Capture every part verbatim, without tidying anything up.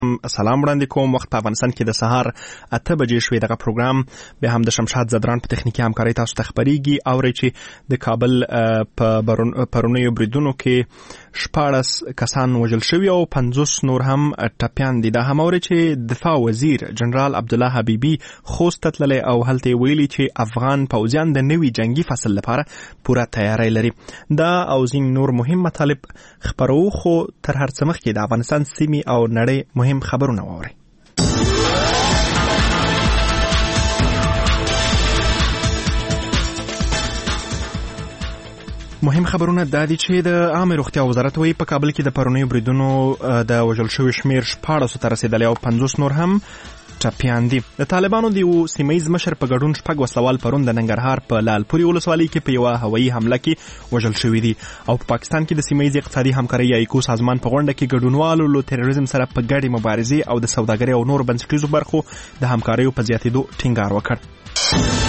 سلام وړاندې کوم. وخت په افغانستان کې د سهار اته بجې شوې. دغه پروګرام به هم د شمشاد زدران په تخنیکي همکارۍ تاسو ته خبرېږي. اورئ چې د کابل په پرونیو بریدونو کې شپاړس کسان وژل شوي او پنځوس نور هم ټپیان دي. دا هم اورئ چې دفاع وزیر جنرال عبدالله حبیبي خوست ته تللی او هلته یې ویلي چې افغان پوځیان د نوي جنگي فصل لپاره پوره تیاری لري. دا او ځینې نور مهم مطالب خپرو، خو تر هر څه مخکې د افغانستان سیمې او نړۍ مهم خبرونه واورئ. مهم خبرونه دا دي چې د عامه روغتیا وزارت وایي په کابل کې د پرونیو بریدونو د وژل شویو شمیر شپاړسو ته رسېدلی او پنځوس نور هم ټپیان دي. د طالبانو د یو سیمهیز مشر په ګډون شپږ وسلوال پرون د ننګرهار په لالپورې ولسوالۍ کې په یوه هوایي حمله کې وژل شوي دي. او په پاکستان کې د سیمهیز اقتصادي همکارۍ یا ایکو سازمان په غونډه کې ګډونوالو له تروریزم سره په ګډې مبارزې او د سوداګرۍ او نور بنسټیزو برخو د همکاریو په زیاتېدو ټینګار وکړ.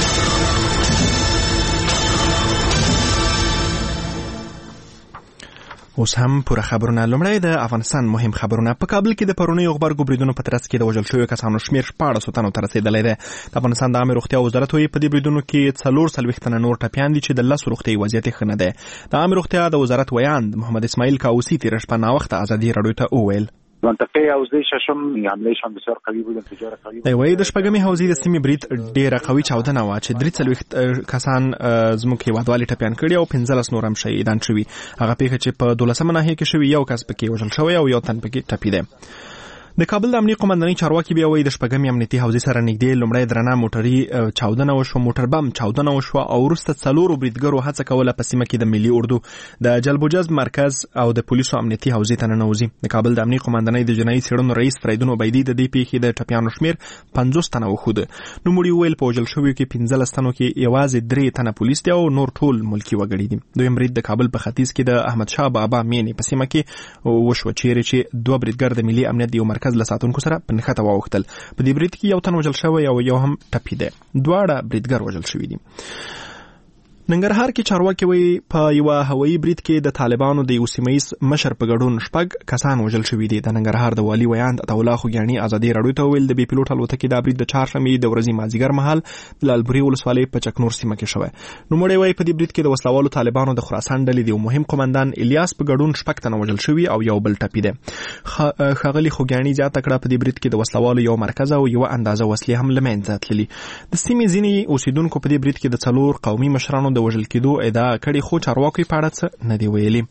اوس هم پوره خبرونه. لومړی د افغانستان مهم خبرونه. په کابل کې د پرونیو غبرګو بریدونو په ترڅ کې د وژل شویو کسانو شمیر شپاړسو تنو ته رسېدلی دی. د افغانستان د عامه روغتیا وزارت وایي په دې بریدونو کې څلور څلوېښت تنه نور ټپیان دي چې د لسو روغتیایي وضعیت یې ښه نه دی. د عامه روغتیا د وزارت ویاند محمد اسماعیل کاووسی تېره شپه ناوخته ازادي راډیو ته وویل منطقه حوزه ششم حملهشان بسیار قوی بود، انفجار قوی بود. دی وایي د شپږمې حوزې د سیمې برید ډېره قوي چاودنه وه چې درې څلوېښت کسان زموږ هېوادوالې ټپیان کړي او پنځلس نور هم شهیدان شوي. هغه پیښه چې په دولسمه ناحیه کې شوي، یو کس پکې وژل شوی او یو تن پکې ټپي دی. د کابل د امنیه قومندانۍ چارواکي بیا وایي د شپږمې امنیتي حوزې سره نږدې لومړی درنه موټري چاودنه وشوه، موټر بم چاودنه وشوه او وروسته څلورو بریدګرو هڅه کوله په سیمه کې د ملي اردو د جلب و جذب مرکز او د پولیسو امنیتي حوزې ته ننوځي. د کابل د امنیه قومندانۍ د جنایي څېړنو رئیس فریدون عبیدي د دې پیښې د ټپیانو شمیر پنځوس تنه وښوده. نوموړي وویل په وژل شویو کې پنځلس تنو کې یوازې درې تنه پولیس دي او نور ټول ملکي وګړي دي. دویم برید د کابل په ختیځ کې د احمدشاه بابا مینې په سیمه کې وشوه، چیرې چې دوه بریدګر د ملي امنیت د یو مرکز له ساتونکو سره په نښته واوښتل. په دې برید کې یو تن وژل شوی او یو هم ټپي دی. دواړه بریدګر وژل شوي دي. ننګرهار کې چارواکي وایي په یوه هوایي برید کې د طالبانو د یو سیمهیز مشر په ګډون شپږ کسان وژل شوي دي. د ننګرهار د والي ویاند عطاالله خوږیاڼي ازادي راډیو ته وویل د بې پیلوټ الوتکې دا برید د چهارشنبې د ورځې مازدیګر مهال د لالپورې ولسوالۍ په چکنور سیمه کې شوی. نوموړی وایي په دې برید کې د وسلوالو طالبانو د خراسان ډلې د یو مهم قمندان الیاس په ګډون شپږ تنه وژل شوي او یو بل ټپي دی. ښاغلي خوږیاڼي زیاته کړه په دې برید کې د وسلوالو یو مرکز او یوه اندازه وسلې هم له منځه تللي. د سیمې ځینې اوسیدونکو په دې برید کې د څلور قومي مشرانو د وژل کېدو دا کړي، خو چارواکي په اړه څه نه دی ویلي.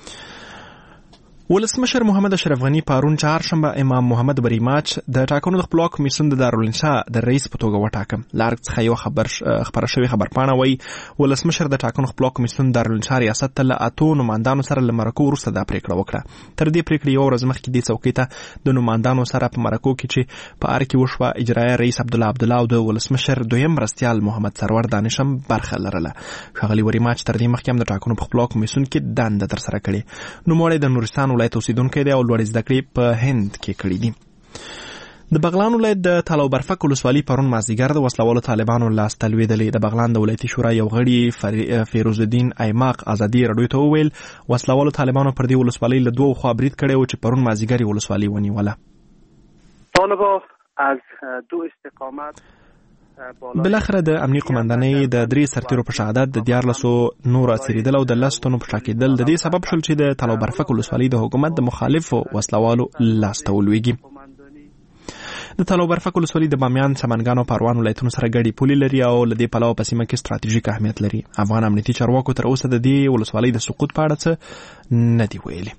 ولسمشر محمد اشرف غني پرون چهارشنبه امام محمد بریماچ د ټاکنو د خپلواک کمیسیون د دارالانشا د رئیس په توګه وټاکه. له ارګ څخه یو خبر خپره شوې خبرپاڼه وایي ولسمشر د ټاکنو خپلواک کمیسیون دارالانشا ریاست ته له اتو نمایندانو سره له مرکو وروسته دا پرېکړه وکړه. تر دې پرېکړې یوه ورځ مخکې دې څوکۍ ته د نمایندانو سره په مرکو کې چې په ار کې وشوه اجرایه رئیس عبدالله عبدالله او د ولسمشر دویم مرستیال محمد سرور دانش هم برخه لرله. ښاغلي بریماچ تر دې مخکې هم د ټاکنو په خپلواک کمیسیون کې دنده ترسره کړې. نوموړی د نورستان ولایت اوسیدونکی دی او لوړې زده کړې په هند کې کړي دي. د بغلان ولایت د تالاو برفک ولسوالۍ پرون مازدیګر د وسلوالو طالبانو لاسته لوېدلې. د بغلان د ولایتي شورا یو غړي فیروز الدین ایماق ازادي راډیو ته وویل وسلوالو طالبانو پر دې ولسوالۍ له دوو خوا برید کړی و چې پرون مازدیګر یې ولسوالۍ ونیوله. طالبا از دو استقامت بلاخره د امنیه قومندانۍ د درې سرتیرو په شهادت د دیارلسو نور اسیریدل او د لسو تنو په شا کېدل د دې سبب شول چې د تالاو برفک ولسوالۍ د حکومت د مخالفو وسلوالو لاسته ولوېږي. د تالاو برفک ولسوالۍ د بامیان، سمنګان او پروان ولایتونو سره ګډې پولې لري او له دې پلوه په سیمه کې ستراتیژیک اهمیت لري. افغان امنیتي چارواکو تر اوسه د دې ولسوالۍ د سقوط په اړه څه نه دي ویلي.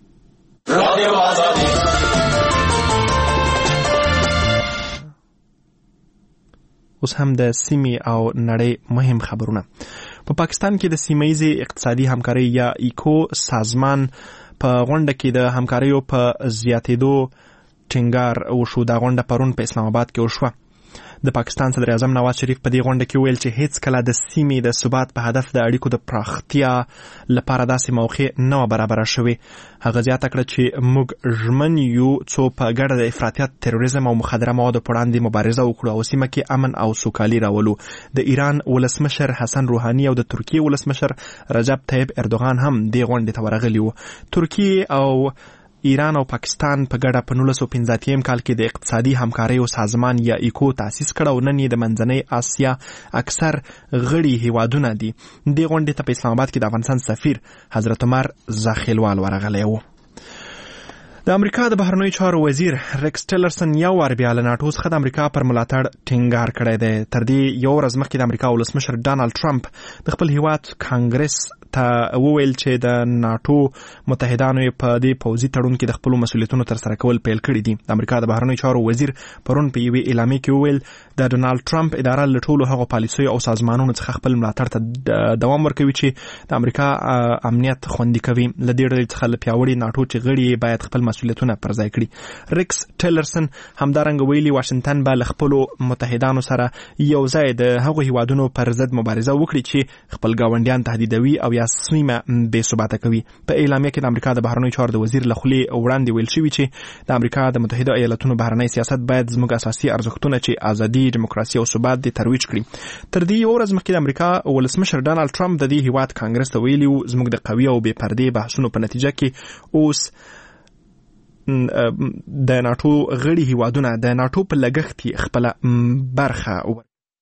اوس هم د سیمې او نړۍ مهم خبرونه. په پا پاکستان کې د سیمهیزې اقتصادي همکارۍ یا ایکو سازمان په غونډه کې د همکاریو په زیاتېدو ټینګار وشو. دا غونډه پرون په اسلام آباد کې وشوه. د پاکستان صدر اعظم نواز شریف په دې غونډه کې ویل چې هیڅ کله د سیمې د ثبات په هدف د اړیکو د پراختیا لپاره داسې موقع نه وه برابره شوې. هغه زیاته کړه چې موږ ژمن یو څو په ګډه د افراطیت، تروریزم او مخدره موادو په وړاندې مبارزه وکړو او سیمه کې امن او سوکالي راولو. د ایران ولسمشر حسن روحاني او د ترکیې ولسمشر رجب طیب اردوغان هم دې غونډې ته ورغلي وو. ترکیې او ایران او پاکستان په ګډه په نولس سوه پنځه اتیا کال کې د اقتصادي همکاریو سازمان یا ایکو تاسیس کړ او نن یې د منځنۍ اسیا اکثر غړي هیوادونه دي. دې غونډې ته په اسلام آباد کې د افغانستان سفیر حضرت عمر زاخیلوال ورغلی و. د امریکا د بهرنیو چارو وزیر ریکس ټیلرسن یو وار بیا له ناټو څخه د امریکا پر ملاتړ ټینګار کړی دی. تر دې یو ورځ مخکې د امریکا ولسمشر ډانلډ ټرمپ د خپل هیواد کانګرس ته وویل چې د ناټو متحدانو په دې پوځي تړون کې د خپلو مسؤلیتونو تر سره کول پیل کړي دي. د امریکا د بهرنیو چارو وزیر پرون په یوې اعلامیه کې وویل د ډونالډ ټرمپ اداره له ټولو هغو پالیسیو او سازمانونو څخه خپل ملاتړ ته دوام ورکوي چې د امریکا امنیت خوندي کوي. له دې ډلې څخه له پیاوړي ناټو چې غړي باید خپل مسؤلیتونه پر ځای کړي. ریکس ټیلرسن همدارنګه ویلي واشنگټن به له خپلو متحدانو سره یو ځای د هغو هیوادونو پر ضد مبارزه وکړي چې خپل ګاونډیان تهدیدوي او یا سیمه بې ثباته کوي. په اعلامیه کې د امریکا د بهرنیو چارو د وزیر له خولې وړاندې ویل شوي چې د امریکا د متحده ایالاتونو بهرنی سیاست باید زموږ اساسي ارزښتونه چې ازادي، ډیموکراسي او ثبات دي ترویج کړي. تر دې یو ورځ مخکې د امریکا ولسمشر ډانلډ ټرمپ د دې هیواد کانګرس ته ویلي و زموږ د قوي او بې پردې بحثونو په نتیجه کې اوس د ناټو غړي هیوادونه د ناټو په لګښت خپله برخه.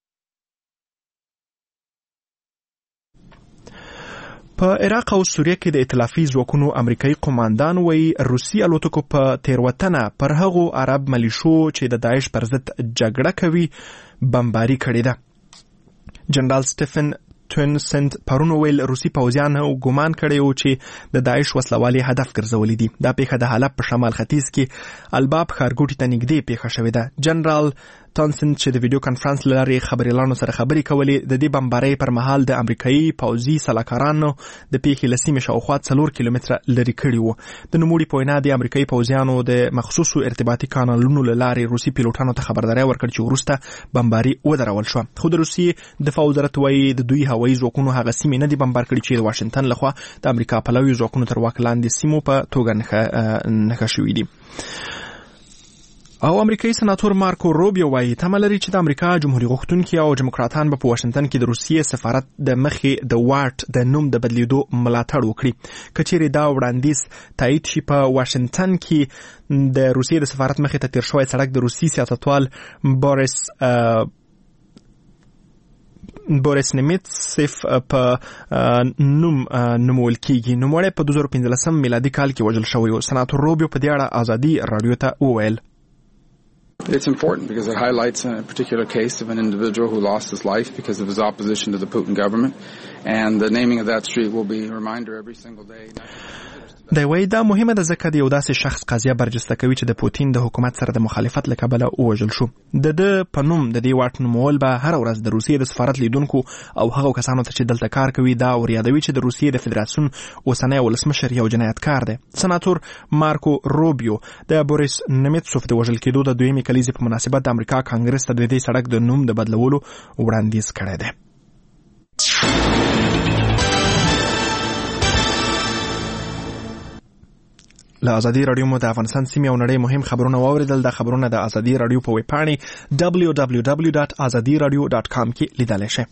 په عراق او سوریه کې د ائتلافي ځواکونو امریکایي قوماندان وایي روسي الوتکو په تیروتنه پر هغو عرب ملیشو چې د داعش پر ضد جګړه کوي بمباري کړې ده. جنرال سټیفن توینسنت پرون ویل روسي پوځیان ګمان کړی و چې د داعش وسلوالي هدف ګرځولي دي. دا پیښه د حلب په شمال ختیځ کې الباب ښارګوټي ته نږدې پیښه شوې ده. جنرال تونسن چې د ویډیو کانفرنس له لارې خبريالانو سره خبرې کولې د دې بمبارۍ پر مهال د امریکایي پوځي سلاکارانو د پیښې له سیمې شاوخوا څلور کیلومتره لرې کړي وو. د نوموړي په وینا د امریکایي پوځیانو د مخصوصو ارتباطي کانالونو له لارې روسي پیلوټانو ته خبرداری ورکړ چې وروسته بمباري ودرول شوه. خو د روسیې دفاع وزارت وایي د دوی هوایي ځواکونو هغه سیمې نه دي بمبار کړي چې د واشنګټن لخوا د امریکا پلوي ځواکونو تر واک لاندې سیمو په توګه نښه شوي دي. او امریکایي سناتور مارکو روبیو وایي تمه لري چې د امریکا جمهوریت غوښتونکي او ډیموکراتان به په واشنګټن کې د روسیې سفارت د مخې د واټ د نوم د بدلیدو ملاتړ وکړي. که چیرې دا وړاندیز تایید شي په واشنګټن کې د روسیې د سفارت مخې ته تیر شوی سړک د روسي سیاستوال بوریس بوریس نیمیتسف په نوم نومول کیږي. نوموړی په دوه زره پنځلسم میلادي کال کې وژل شوی و. سناتور روبیو په دې اړه ازادي رادیو ته وویل It's important because it highlights a particular case of an individual who lost his life because of his opposition to the Putin government, and the naming of that street will be a reminder every single day. د وای دا مهمه ده ځکه د یو داسې شخص قضیه برجسته کوي چې د پوتین د حکومت سره د مخالفت له کبله ووژل شو. د د په نوم د دې واټ نومول به هر ورځ د روسیې د سفارت لیدونکو او هغو کسانو ته چې دلته کار کوي دا وريادوي چې د روسیې د فدراسیون اوسنی ولسمشر یو جنایتکار دی. سناتور مارکو روبیو د بوریس نیمیتسوف د وژل کېدو د دویمې کلیزې په مناسبت د امریکا کانګرس ته د دې سړک د نوم د بدلولو وړاندیز کړی دی. له ازادي رادیو مو د افغانستان سیمې او نړۍ مهم خبرونه واوریدل. د خبرونه د ازادي رادیو په ویب پاڼې دبلیو دبلیو دبلیو ډاټ ازادي رادیو ډاټ کام کې لیدلی شئ.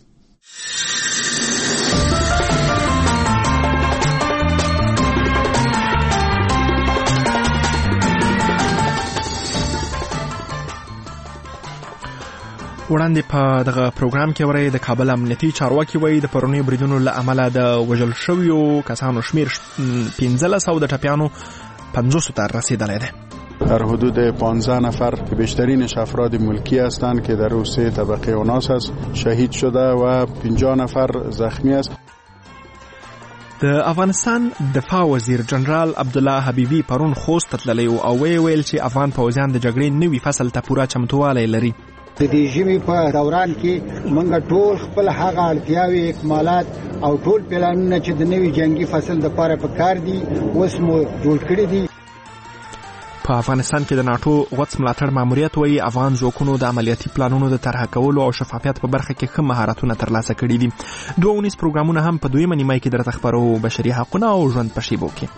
وړاندې په دغه پروګرام کې ورې د کابل امنیتي چارواکي وایي د پرونیو بریدونو له امله د وژل شویو کسانو شمیر پنځلس او د ټپیانو پنځوس ته رسیدلی دی. در حدود پانزده نفر که بیشترینش افراد ملکی هستند که در او سه طبقه اوناس است شهید شده و پنجاه نفر زخمی است. د افغانستان دفاع وزیر جنرال عبدالله حبیبی پرون خوست ته تللی و او ویل چې افغان پوځیان د جګړې نوي فصل ته پوره چمتووالی لري. د دې ژمي په دوران کې موږ ټول خپل هغه اړتیاوې اکمالات او ټول پلانونه چې د نوي جنگي فصل لپاره په کار دي اوس مو جوړ کړي دي. په افغانستان کې د ناټو غوڅ ملاتړ ماموریت وایي افغان ځواکونو د عملیاتي پلانونو د طرحه کولو او شفافیت په برخه کې ښه مهارتونه ترلاسه کړي دي. دوه اونیز پروګرامونه هم په دویمه نیمه کې درته خپرو بشري حقونه او ژوند په شیبو کې.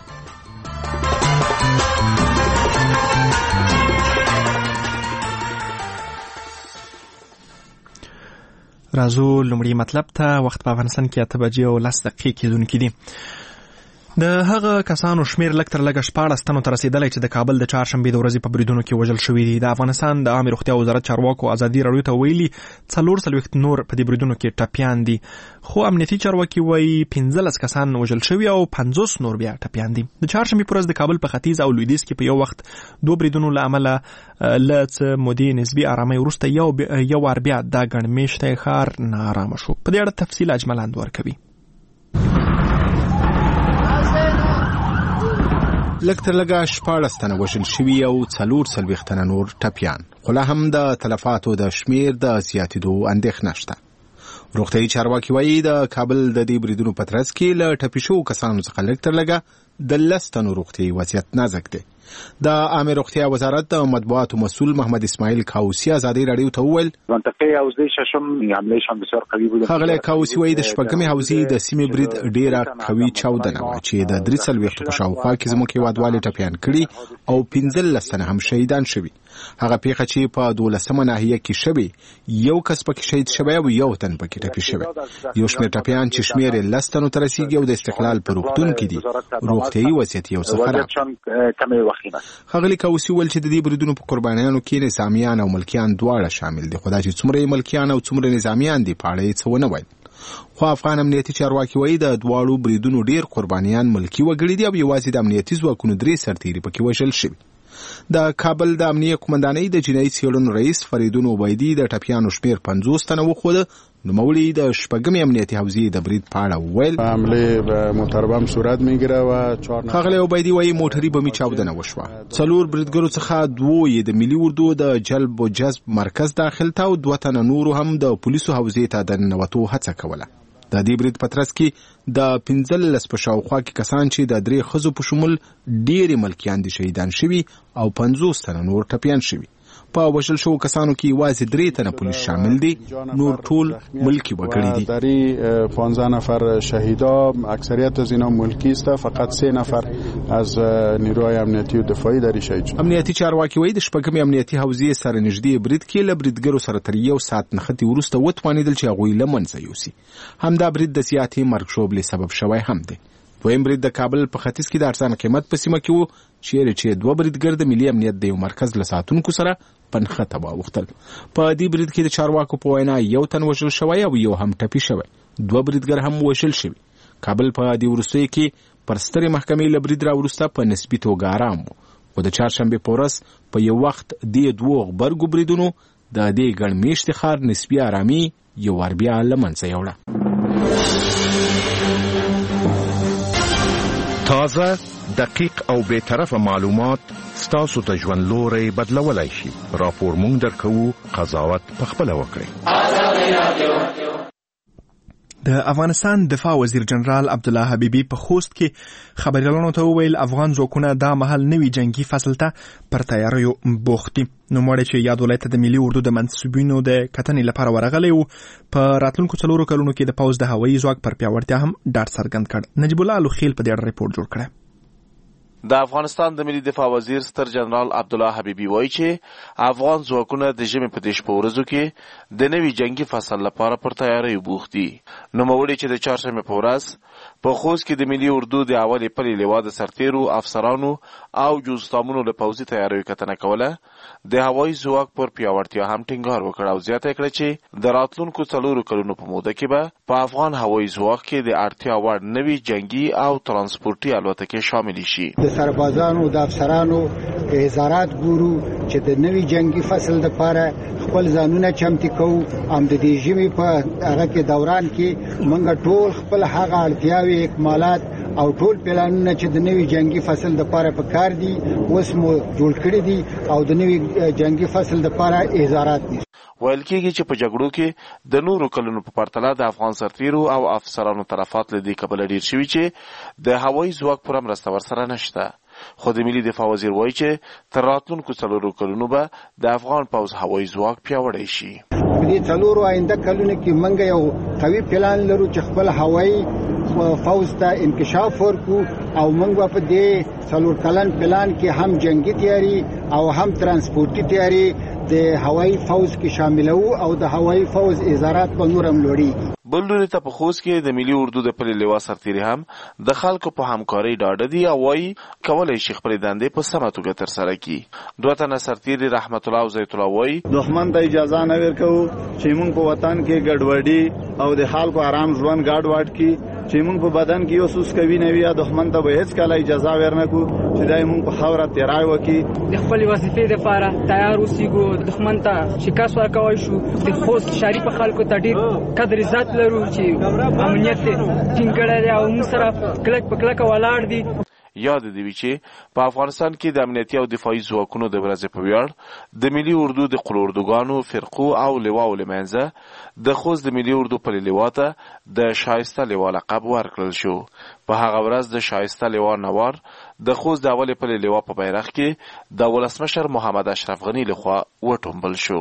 راځو لومړی مطلب ته. وخت په افغانستان کې اته بجې او لس دقیقې کېدونکې دي. د هغه کسانو شمیر لږ تر لږه شپاړس تنو ته رسیدلی چې د کابل د چهارشنبې د ورځې په بریدونو کې وژل شوي دي. د افغانستان د عامې روغتیا وزارت چارواکو ازادي راډیو ته ویلي څلور څلوېښت نور په دې بریدونو کې ټپیان دي، خو امنیتي چارواکي وایي پنځلس کسان وژل شوي او پنځوس نور بیا ټپیان دي. د چهارشنبې په ورځ د کابل په ختیځ او لویدیځ کې په یو وخت دوه بریدونو له امله له څه مودې نسبي آرامۍ وروسته یو یو وار بیا دا ګڼ میشتی ښار ناارامه شو. په دې اړه تفصیل اجملاند ورکوي. لږ تر لږه شپاړس تنه وژل شوي او څلور څلوېښت تنه نور ټپیان، خو لا هم د تلفاتو د شمیر د زیاتېدو اندېښنه شته. روغتیايي چارواکي وایي د کابل د دې بریدونو په ترڅ کې له ټپي شوو کسانو څخه لږ تر لږه د لس تنو روغتیايي وضعیت نازک دی. د عامې روغتیا وزارت د مطبوعاتو مسئول محمد اسماعیل کاوسی ازادي راډیو ته وویل منطقه حوزه ششم حملهشان بسیار قوی بود. ښاغلی کاوسی وایي د شپږمې حوزې د سیمې برید ډېره قوي چاودنه وه چې د درې څلوېښتو په شاوخوا کې زموږ هېوادوالې ټپیان کړي او پنځلس تنه هم شهیدان شوي. هغه پیښه چې په دولسمه ناحیه کې شوې، یو کس پکې شهید شوی او یو تن پکې ټپي شوی. یو شمېر ټپیان چې شمېر یې لس تنو ته رسیږي او د استقلال په روغتون کې دي، روغتیايي وضعیت یو څه خراب. ښاغلي کاوسی وویل چې د دې بریدونو په قربانیانو کې نظامیان او ملکیان دواړه شامل دي، خو دا چې څومره یې ملکیان او څومره نظامیان دي په اړه یې څه ونه ویل. خو افغان امنیتي چارواکي وایي د دواړو بریدونو ډېر قربانیان ملکي وګړي دي او یوازې د امنیتي ځواکونو درې سرتیري پکې وژل شوي. د کابل د امنیه قومندانۍ د جنایي څېړنو رئیس فریدون عبیدي د ټپیانو شمېر پنځوس تنه وښوده. نوموړي د شپږمې امنیتي حوزې د برید په اړه وویل حمله متربم صورت میگیره و چهار ښاغلی عبیدي وایي موټري بمي چاودنه وشوه. څلور بریدګرو څخه دوه یې د ملي اردو د جلب و جذب مرکز داخل ته او دوه تنه نورو هم د پولیسو حوزې ته د ننوتو هڅه کوله. د دې برید په ترڅ کې د پنځلس په شاوخوا کې کسان چې د درې ښځو په شمول ډېرې ملکیان دي شهیدان شوي او پنځوس تنه نور ټپیان شوي. په وژل شوو کسانو کې یوازې درې تنه پولیس شامل دي، نور ټول ملکی وګړي دي. در این پانزده نفر شهیدا اکثریت از اینا ملکی است، فقط سه نفر از نیروهای امنیتی و دفاعی در شهید شدند. امنیتي چارواکي وایي د شپږمې امنیتي حوزې سره نږدې برید کې له بریدګرو سره تر یو ساعت نښتې وروسته وتوانېدل چې هغوی له منځه یوسي. همدا برید د زیاتې مرګ ژوبلې سبب شوی هم دی. دویم برید د کابل په ختیځ کې د ارزان قیمت په سیمه کې و چیرې چې دوه بریدګر د ملي امنیت د یو مرکز له ساتونکو سره په نښته واوښتل. په دې برید کې د چارواکو په وینا یو تن وژل شوی او یو هم ټپي شوی، دوه بریدګر هم وژل شوي. کابل په دې وروستیو کې پر سترې محکمې له برید راوروسته په نسبي توګه ارام و، خو د چهارشنبې په ورځ په یو وخت دې دوو غبرګو بریدونو د دې ګڼ میشتې ښار نسبي ارامي یو وار بیا له منځه یوړه. تازه، دقیق او بی‌طرفه معلومات ستاسو ته ژوند لوری بدلولای شي. راپور مونږ درکوو، قضاوت پخپله وکړئ. د افغانستان دفاع وزیر جنرال عبدالله حبیبي په خوست کې خبريالانو ته وویل افغان ځواکونه دا مهال نوي جنگي فصل ته پر تیاریو بوخت دي. نوموړی چې یاد ولایت د ملي اردو د منصوبینو د کتنې لپاره ورغلی و، په راتلونکو څلورو کلونو کې د پوځ د هوایي ځواک پر پیاوړتیا هم ډاډ څرګند کړ. نجیب الله الوخیل په دې اړه ریپورت جوړ کړی. د افغانستان د ملي دفاع وزیر ستر جنرال عبدالله حبیبي وایي چې افغان ځواکونه د ژمي په دې شپو ورځو کې د نوي جنگي فصل لپاره پر تیاریو بوخت دي. نوموړي چې د چهارشنبې په ورځ په خوست کې د ملي اردو د اولې پلې لوا د سرتیرو افسرانو او جوستامونو له پوځي تیاریو کتنه کوله، د هوایي ځواک پر پیاوړتیا هم ټینګار وکړ او زیاته کړه چې د راتلونکو څلورو کلونو په موده کې به په افغان هوایي ځواک کې د اړتیا وړ نوي جنگي او ترانسپورتي الوتکې شامل شي. سربازانو د افسرانو هزارات ګورو چې د نوي جنگي فصل لپاره خپل ځانونه چمتو کوو. ام د دې ژمي په هغه کې دوران کې موږ ټول خپل هغه اړتیاوي اکمالات او ټول پلانونه چې د نوي جنگي فصل لپاره په کار دي اوس مو جوړ کړی دي او د نوي جنگي فصل لپاره هزارات دي. ویل کېږي چې په جګړو کې د نورو کلونو په پرتله د افغان سرتیرو او افسرانو تلفات له دې کبله ډیر شوي چې د هوایي ځواک پوره مرسته ورسره نشته. خو د ملي دفاع وزیر وایي چې تر راتلونکو څلورو کلونو به د افغان پوځ هوایي ځواک پیاوړی شي. په دې څلورو آینده کلونو کې موږ یو قوي پلان لرو چې خپل هوایي فوز ته انکشاف ورکو او موږ په دې څلور کلن پلان کې هم جنگي تیاری او هم ترانسپورتي تیاری د هوایي فوز کې شاملو او د هوایي فوز ازارات به نور هم لوړیږي. بل لوري ته په خوست کې د ملي اردو د پلي لیوا سرتیري هم د خلکو په همکارۍ ډاډه دي او وایي کولی شي خپلې دندې په سمه توګه ترسره کړي. دوه تنه سرتیري رحمت الله او زیت الله وایي دښمن ته اجازه نه ورکوو چې موږ په وطن کې ګډوډي او د خلکو آرام ژوند ګډ وډ کړي، چې موږ په بدن کې یو سوس کوي نه وي، دښمن ته به هیڅ کله اجازه ورنکړو چې دای موږ په خاوره تیرای وکړي. د خپل وظیفې لپاره تیار اوسېږو، دښمن ته شکست ورکوای شو. د خوست شهري په خلکو ته ډېر قدر عزت لرو چې امنیت ټینګ کړی دی او موږ سره کلک په کلکه ولاړ دي. یاد دی چې په افغانستان کې د امنیتي او دفاعي ځواکونو د ورځې په ویاړ د ملي اردو د قلوردوګانو فرقو او لواو لمنځه د خوست د ملي اردو پلي لیوا ته د شایسته لیوا لقب ورکړل شو. په هغه ورځ د شایسته لیوا نوار د خوست د اولې پلي لیوا په بیرغ کې د ولسمشر محمد اشرف غني لخوا وټومبل شو.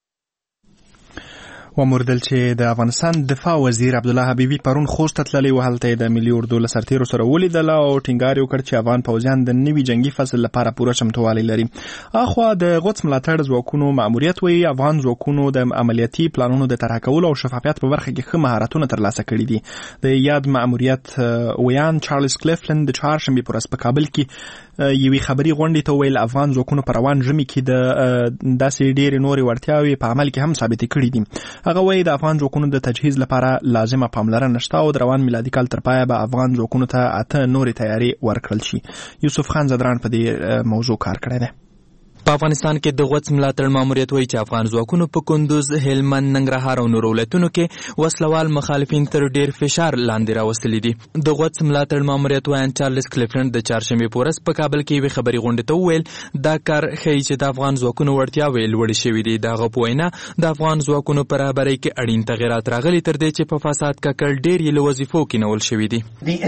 وموردل چې د افغانستان دفاع وزیر عبدالله حبیبي پرون خوست ته تللی و، هلته د ملي اردو له سرتیرو سره ولیدل او ټینګار یې وکړ چې افغان پوځیان د نوي جنگي فصل لپاره پوره چمتووالی لري. اخوا د قدس ملاتړ ځواکونو ماموریت وایي افغان ځواکونو د عملیاتي پلانونو د طرح کولو او شفافیت په برخه کې ښه مهارتونه ترلاسه کړي دي. د یاد ماموریت ویان چارلز کلیفلند د چهارشنبې په ورځ په کابل کې یوې خبري غونډې ته ویل افغان ځواکونو په روان ژمي کې د داسې ډېرې نورې وړتیاوې په عمل کې هم ثابتې کړي دي. هغه وایي د افغان ځواکونو د تجهیز لپاره لازمه پاملرنه شته او د روان میلادي کال تر پایه به افغان ځواکونو ته اته نورې تیاري ورکړل شي. یوسف خان زدران په دې موضوع کار کړی دی. په افغانستان کې د قدس ملاتړ ماموریت وایي چې افغان ځواکونو په کندوز، هلمند، ننګرهار او نورو ولایتونو کې وسلوال مخالفین تر ډیر فشار لاندې راوستلي دي. د قدس ملاتړ ماموریت وایي چارلز کلیفلند د چهارشنبې په ورځ په کابل کې یوې خبري غونډې ته وویل دا کار ښیي چې د افغان ځواکونو وړتیاوې لوړې شوي دي. د هغه په وینا د افغان ځواکونو په رهبرۍ کې اړین تغیرات راغلي تر دې چې په فساد ککړ ډیر یې له وظیفو کینول شوي دي.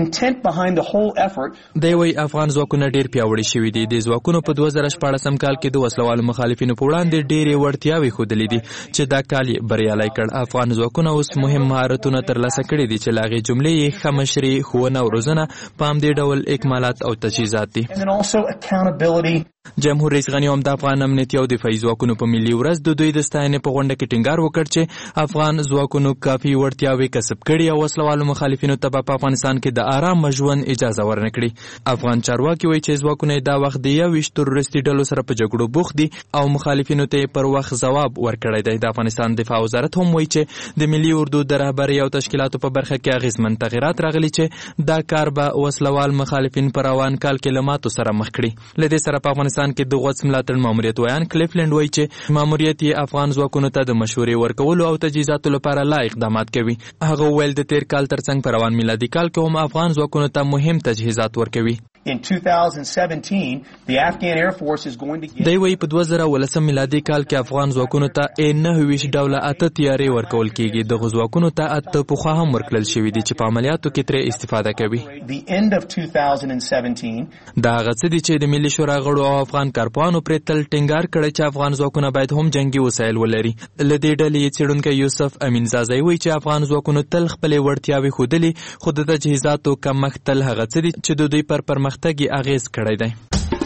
دی وایي افغان ځواکونه ډیر پیاوړي شوي دي. د ځواکونو په دوه زره شپاړسم کال کې د وسلوالو مخالفینو په وړاندې ډېرې وړتیاوې ښودلې دي چې دا کال یې بریالی کړ. افغان ځواکونه اوس مهم مهارتونه ترلاسه کړي دي چې له هغې جملې یې ښه مشري، ښوونه او روزنه، په همدې ډول اکمالات او تجهیزات دي. جمهور رئیس غني هم د افغان امنیتي او دفاعي ځواکونو په ملي ورځ د دوی د ستاینې په غونډه کې ټینګار وکړ چې افغان ځواکونو کافي وړتیاوې کسب کړي او وسلوالو مخالفینو ته په افغانستان کې د آرام ژوند اجازه ورنکړي. افغان چارواکي وایي چې ځواکونه دا وخت د یوویشت تروریستي ډلو سره په جګړو بوخت دي او مخالفینو ته پر وخت ځواب ورکړی دی. د افغانستان دفاع وزارت هم وایي چې د ملي اردو د رهبرۍ او تشکیلاتو په برخه کې اغیزمن تغیرات راغلي چې دا کار به وسلوال مخالفین په روان کال کې له ماتو سره مخ کړي. له دې سره په افغانستان کې د قدس ملاتړ ماموریت ویان کلیفلند وایي چې ماموریت یې افغان ځواکونو ته د مشورې ورکولو او تجهیزاتو لپاره لا اقدامات کوي. هغه ویل د تیر کال ترڅنګ په روان میلادي کال کې هم افغان ځواکونو ته مهم تجهیزات ورکوي. دی وایي په دوه زره ولسم میلادي کال کې افغان ځواکونو ته نهه ویشت ډوله اته تیارې ورکول کېږي. دغو ځواکونو ته اته پخوا هم ورکړل شوي دي چې په عملیاتو کې ترې استفاده کوي. دا هغه څه دي چې د ملي شورا غړو او افغان کارپوهانو پرې تل ټینګار کړی چې افغان ځواکونه باید هم جنګي وسایل ولري. له دې ډلې څېړونکی یوسف امین زازی وایي چې افغان ځواکونو تل خپلې وړتیاوې ښودلې، خو د تجهیزاتو کمښت تل هغه څه دي چې د دوی پر پرمختګ یې اغېز کړی دی.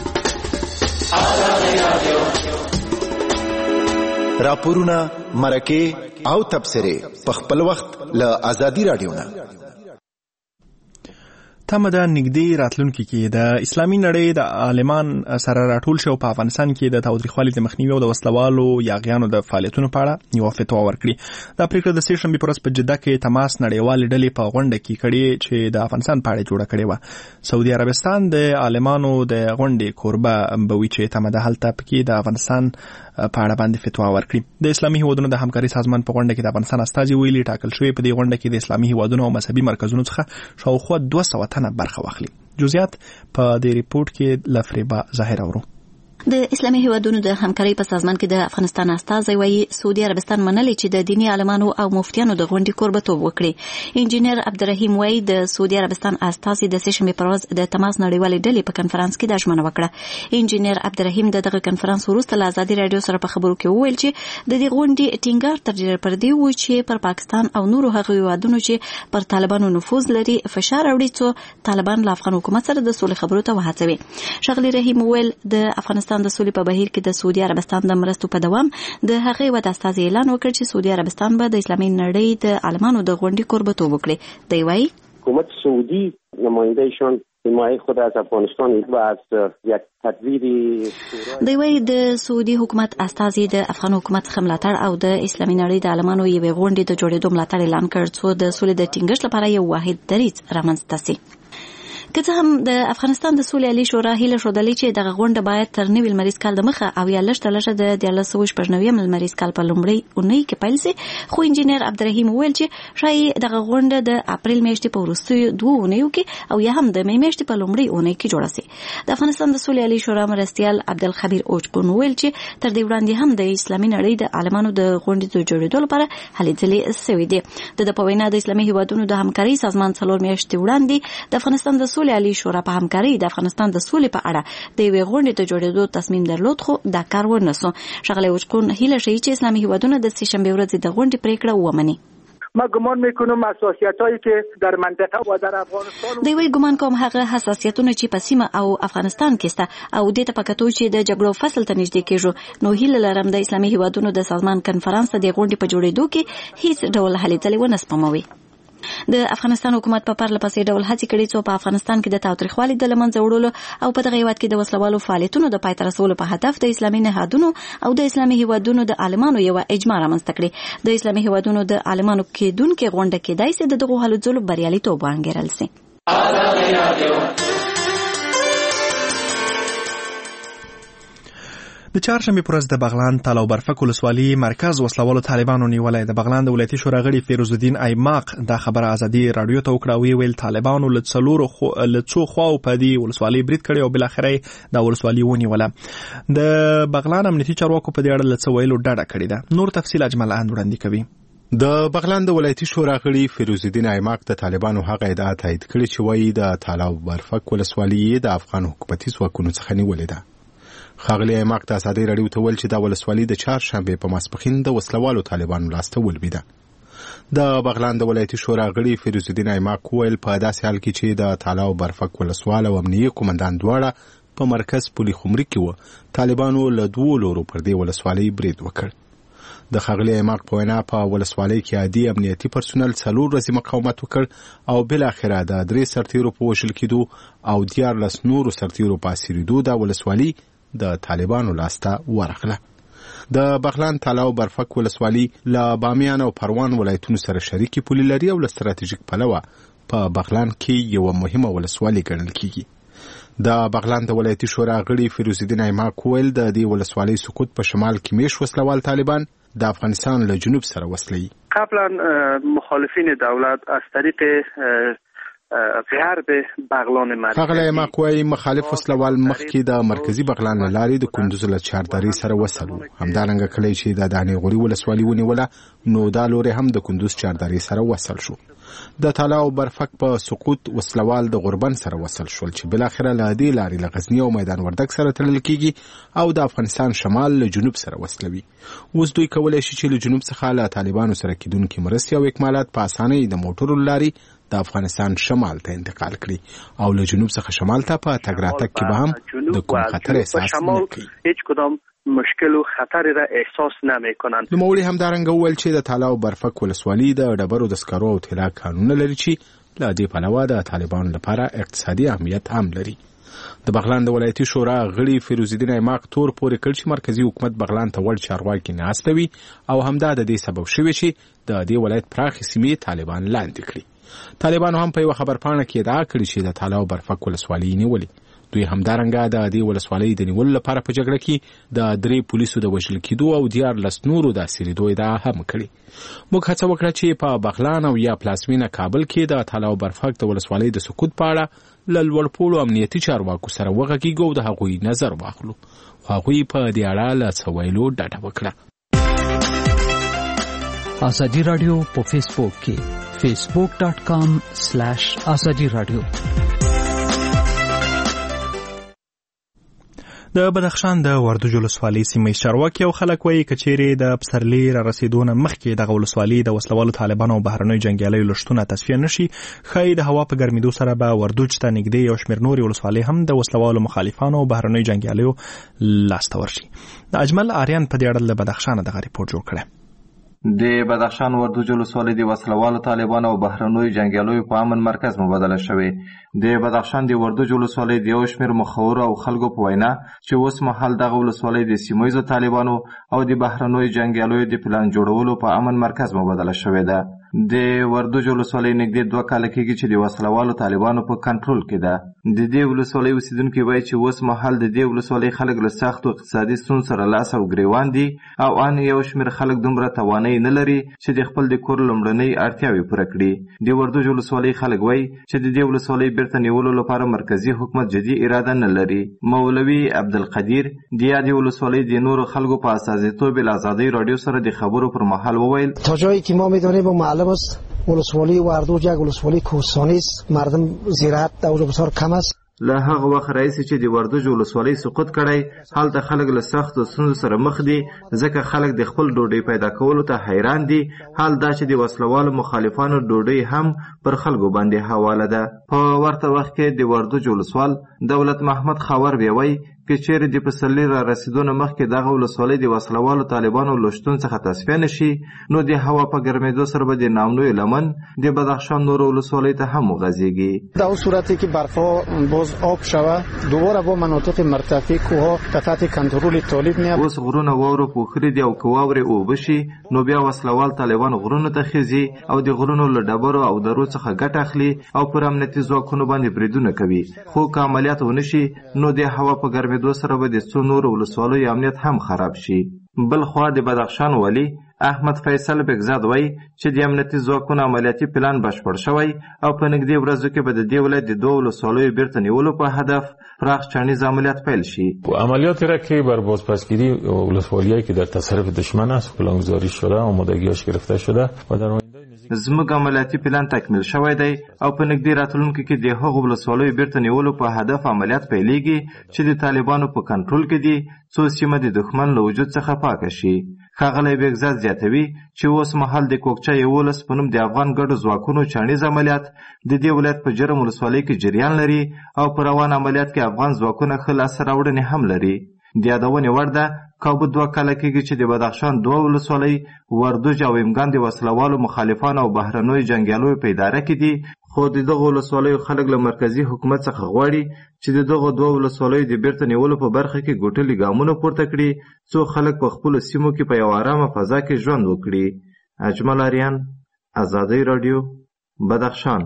راپورونه، مرکې او تبصرې په خپل وخت له ازادي راډیو نه. تمه ده نږدې راتلونکي کې د اسلامي نړۍ د عالمان سره راټول شي او په افغانستان کې د تاوتریخوالي د مخنیوي او د وسلوالو یاغیانو د فعالیتونو په اړه یوه فتوا ورکړي. دا پریکړه د سې شنبې په ورځ په جده کې تماس نړیوالې ډلې په غونډه کې کړې چې د افغانستان په اړه جوړه کړې وه. سعودي عربستان د عالمانو د غونډې کوربه به وي چې تمه ده هلته پکې د افغانستان په اړه باندې فتوا ورکړي. د اسلامي هیوادونو د همکاري سازمان په غونډه کې د افغانستان استازي ویلي ټاکل شوی په دې غونډه کې د اسلامي هیوادونو او مذهبي مرکزونو څخه شاوخوا دوه سوه تنه برخه واخلي. جزئیات په دې ریپورت کې لفریبا ظاهر اورو. د اسلامي هیوادونو د همکارۍ په سازمان کې د افغانستان استازی وایي سعودي عربستان منلي چې د دیني عالمانو او مفتیانو د غونډې کوربهتوب وکړي. انجینر عبدالرحیم وایي د سعودي عربستان استازي د سې شنبې پر ورځ د تماس نړیوالې ډلې په کنفرانس کې دا ژمنه وکړه. انجینر عبدالرحیم د دغه کنفرانس وروسته له ازادي راډیو سره په خبرو کې وویل چې د دې غونډې ټینګار تر ډېره پر دې و چې پر پاکستان او نورو هغو هیوادونو چې پر طالبانو نفوذ لري فشار راوړي څو طالبان له افغان حکومت سره د سولې خبرو ته وهڅوي. ښاغلي رحیم وویل د افغانستان افغانستان د سولې په بهیر کې د سعودي عربستان د مرستو په دوام د هغې وده استازي اعلان وکړ چې سعودي عربستان به د اسلامي نړۍ د عالمانو د غونډې کوربهتوب وکړي. دی وايي حکومت سعودی نمایندهشان حمایت خود از افغانستان و از یک تدبیر دی وايي د سعودي حکومت استازي د افغان حکومت څخه ملاتړ او د اسلامي نړۍ د عالمانو یوې غونډې د جوړېدو ملاتړ اعلان کړ څو د سولې د ټینګښت لپاره یو واحد دریځ رامنځته شي. که څه هم د افغانستان د سولې عالی شورا هیله ښودلې چې دغه غونډه باید تر نوي لمریز کال د مخه او یا لږ تر لږه د دیارلس سوه شپږ نوي لمریز کال په لومړۍ اونۍ کې پیل شي، خو انجینر عبدالرحیم وویل چې ښایي دغه غونډه د اپریل میاشتې په وروستیو دوو اونیو کې او یا هم د می میاشتې په لومړۍ اونۍ کې جوړه شي. د افغانستان د سولې عالی شورا مرستیال عبدالخبیر اوچکون وویل چې تر دې وړاندې هم د اسلامي نړۍ د عالمانو د غونډې د جوړېدو لپاره هلې ځلې سوي دي. د په وینا د اسلامي هیوادونو د همکارۍ سازمان څلور میاشتې وړاندې د افغانستان د سولې عالی شورا په همکارۍ د افغانستان د سولې په اړه د یوې غونډې ته جوړېدو تصمیم درلود، خو دا کار ونه سو. ښاغلی اوچکون هیله ښیي چې اسلامي هیوادونه د سه شنبې ورځې د غونډې پریکړه ومني. ما گمان میکنم حساسیتایی که در منطقه و در افغانستان دی وی ګمان کوم هغه حساسیتونه چې په سیمه او افغانستان کې سته او د ته پکاتو چې د جګړو فصل ته نږدې کېږي، نو هیله لرم د اسلامي هیوادونو د سازمان کنفرانس د غونډې په جوړېدو کې هیڅ ډول هلې ځلې ونه سپموي. د افغانستان حکومت په پرله پسې ډول هڅې کړې څو په افغانستان کې د تاوتریخوالي د له منځه وړلو او په دغه هیواد کې د وسلوالو فعالیتونو د پای ته رسولو په هدف د اسلامي نهادونو او د اسلامي هیوادونو د عالمانو یوه اجماع رامنځته کړې. د اسلامي هیوادونو د عالمانو کېدونکې غونډه کېدای سي د دغو هلو ځلو بریالیتوب وانګېرل سي. د چهارشنبې پر ورځ د بغلان تاله او برفک ولسوالي مرکز وسلوالو طالبانو نیولی. د بغلان د ولایتي شورا غړي فیروز الدین ایماق دا خبره ازادي رادیو ته وکړه او ویل طالبانو له څلورو له څو خواو په دې ولسوالۍ برید کړی او بالاخره دا ولسوالي ونیوله. د بغلان امنیتي چارواکو په دې اړه له څه ویلو ډډه کړې ده. نور تفصیل اجمل اند وړاندې کوي. د بغلان د ولایتي شورا غړي فیروز الدین ایماق د طالبانو هغه ادعا تایید کړې چې وایي د تاله او برفک ولسوالي د افغان حکومتي ځواکونو څخه نیولې ده. ښاغلی ایماق د ازادۍ راډیو ته ویل چې دا ولسوالي د چهارشنبې په ماسپښین د وسلوالو طالبانو لاسته ولوېده. د بغلان د ولایتي شورا غړي فیروز الدین ایماق ویل په داسې حال کې چې د تاله او برفک ولسوال او امنیه قومندان دواړه په مرکز پولي خمري کې وو، طالبانو له دوو لورو پر دې ولسوالۍ برید وکړ. د ښاغلي ایماق په وینا په ولسوالۍ کې عادي امنیتي پرسونل څلور ورځې مقاومت وکړ او بالاخره د درې سرتیرو په وژل کېدو او دیارلس نورو سرتیرو په اسیرېدو دا ولسوالي د طالبانو لاسته ورغله. د بغلان تاله او برفک ولسوالي له بامیان او پروان ولایتونو سره شریکې پولې لري او له ستراتیژیک پلوه په بغلان کې یوه مهمه ولسوالي ګڼل کیږي. د بغلان د ولایتي شورا غړي فیروز الدین ایماق ویل د دې ولسوالۍ سقوط په شمال کې میش وسلوال طالبان د افغانستان له جنوب سره وصلي. قبلا مخالفین دولت از طریق غرب بغلان مرکزی ښاغلی ایماق وایي مخالف وسلوال مخکې د مرکزي بغلان له لارې د کندوز له چهاردارۍ سره وصل وو. همدارنګه کله چې د دانې غوري ولسوالي ونیوله نو دا لورې هم د کندوز چهاردارۍ سره وصل شو. د تاله او برفک په سقوط وسلوال د غربن سره وصل شول چې بالاخره له دې لارې له غزني او میدان وردګ سره تړل کیږي او د افغانستان شمال له جنوب سره وصلوي. اوس دوی کولی شي چې له جنوب څخه له طالبانو سره کېدونکي مرستې او اکمالات په اسانۍ د موټرو له لارې د افغانستان شمال ته انتقال کړي او له جنوب څخه شمال ته په تګ راتګ کې به هم د کوم خطر احساس نه کوي. هیچ کدام مشکل و خطری را احساس نمی‌کنند. نوموړي همدارنګه وویل چې د تاله او برفک ولسوالي د ډبرو د سکرو او طلا کانونه لري چې له دې پلوه د طالبانو لپاره اقتصادي اهمیت هم لري. د بغلان د ولایتي شورا غړي فیروز الدین ایماق تور پورې کړ چې مرکزي حکومت بغلان ته وړ چارواکي ناسته وي او همدا د دې سبب شوی چې د دې ولایت پراخې سیمې طالبان لاندې کړي. طالبانو هم په یوه خبرپاڼه کې ادعا کړې چې د تاله او برفک ولسوالۍ نیولې. دوی همدارنګه د دې ولسوالۍ د نیولو لپاره په جګړه کې د درې پولیسو د وژل کېدو او دیارلس نورو د اسیرېدو ادعا هم کړې. موږ هڅه وکړه چې په بغلان او یا پلازمینه کابل کې د تاله او برفک د ولسوالۍ د سقوط په اړه له لوړپوړو امنیتي چارواکو سره وغږیږو او د هغوی نظر واخلو، خو هغوی په دې اړه له څه ویلو ډډه وکړه. ازادي رادیو په فیسبوک کې facebook dot com slash azadi radio. د بدخشان د وردوج ولسوالۍ سیمه چارواکي او خلک وایي کچېرې د پسرلي را رسیدونه مخکې دغه ولسوالۍ د وسلوالو طالبانو او بهرنیو جنګیالیو لښتونه تصفیه نشي، ښایي د هوا په ګرمېدو سره به وردوج ته نږدې یو شمېر نورې ولسوالۍ هم د وسلوالو مخالفانو او بهرنیو جنګیالیو لاسته ورشي. د اجمل آریان په دې اړه له بدخشان دغه ریپورت جوړ کړی. د بدخشان وردوج ولسوالۍ د وسلوالو طالبانو او بهرنیو جنګیالیو په امن مرکز مبادله شوې. د بدخشان د وردوج ولسوالۍ د یو شمېر مخورو او خلکو په وینا چې اوس مهال دغه ولسوالۍ د سیمهییزو طالبانو او د بهرنیو جنګیالیو د پلان جوړولو په امن مرکز مبادله شوې ده. د وردوج ولسوالۍ نږدې دوه کاله کېږي چې د وسلوالو طالبانو په کنټرول کې ده. د دې ولسوالۍ اوسیدونکي وایي چې اوس مهال د دې ولسوالۍ خلک له سختو اقتصادي ستونزو سره لاس او ګریوان دي او ان یو شمېر خلک دومره توانایي نه لري چې د خپل د کور لومړنۍ اړتیاوې پوره کړي. د وردوج ولسوالۍ خلک وایي چې د دې ولسوالۍ بیرته نیولو لپاره مرکزي حکومت جدي اراده نه لري. مولوي عبدالقدیر د یادې ولسوالۍ د نورو خلکو په استازیتوب له ازادۍ راډیو سره د خبرو پر مهال وویل تا جایی که ما می‌دانیم و معلوم است ولسوالی وردوج یک ولسوالی کوهستانی است، مردم زراعت در اونجا بسیار کم است. له هغه وخت راهیسې چې د وردوج ولسوالۍ سقوط کړی، هلته خلک له سختو ستونزو سره مخ دي، ځکه خلک د خپل ډوډۍ پیدا کولو ته حیران دي. حال دا چې د وسلوالو مخالفانو ډوډۍ هم پر خلکو باندې حواله ده. په ورته وخت کې د وردوج ولسوال دولت محمد خاور بیوي که چیرې د پسرلي را رسیدونه مخکې دغه ولسوالۍ د وسلوالو طالبانو له شتون څخه تصفیه نشي، نو د هوا په ګرمېدو سره به د نامنوی لمن د بدخشان نورو ولسوالۍ ته هم وغځېږي. در اون صورتی که برفها باز آب شود دوباره با مناطق مرتفع کوهها تحت کنترل طالب میاد. اوس غرونه واورو پوخري دي او که واورې اوبه شي نو بیا وسلوال طالبان غرونو ته خېځي او د غرونو له ډبرو او درو څخه ګټه اخلي او پر امنیتي ځواکونو باندې بریدونه کوي. خو که عملیات ونه شي نو د هوا په ګرمېدو سره به د څو نورو ولسوالیو امنیت هم خراب شي. بل خوا د بدخشان والی احمد فیصل بگزاد وایي چې د امنیتي ځواکونو عملیاتي پلان بشپړ شوی او په نږدې ورځو کې به د دې ولایت د دوه ولسوالیو بیرته نیولو په هدف پراخ چانیز عملیات پیل شي. عملیاتی را که بر بازپسگیری ولسوالیایی که در تصرف دشمن است پلانگذاری شده، آمادگیاش گرفته شده و در زموږ عملیاتي پلان تکمیل شوی دی او په نږدې راتلونکي کې د هغو ولسوالیو بیرته نیولو په هدف عملیات پیلیږي چې د طالبانو په کنټرول کې دي، څو سیمه د دښمن له وجود څخه پاکه شي. ښاغلی بېګزاد زیاتوي چې اوس مهال د کوکچه یولس په نوم د افغان ګډو ځواکونو چانیز عملیات د دې ولایت په جرم ولسوالۍ کې جریان لري او په روان عملیات کې افغان ځواکونه ښه لاسته راوړنې هم لري. د یادونې وړ ده کابو دوه کاله کېږي چې د بدخشان دوه ولسوالۍ وردوج او امګان د وسلوالو مخالفانو او بهرنیو جنګیالیو په اداره کې دي، خو د دغو ولسوالیو خلک له مرکزي حکومت څخه غواړي چې د دغو دوه ولسوالیو د بیرته نیولو په برخه کې ګوټلي ګامونه پورته کړي څو خلک په خپلو سیمو کې په یو ارامه فضا کې ژوند وکړي. اجمل آریان، ازادۍ راډیو، بدخشان.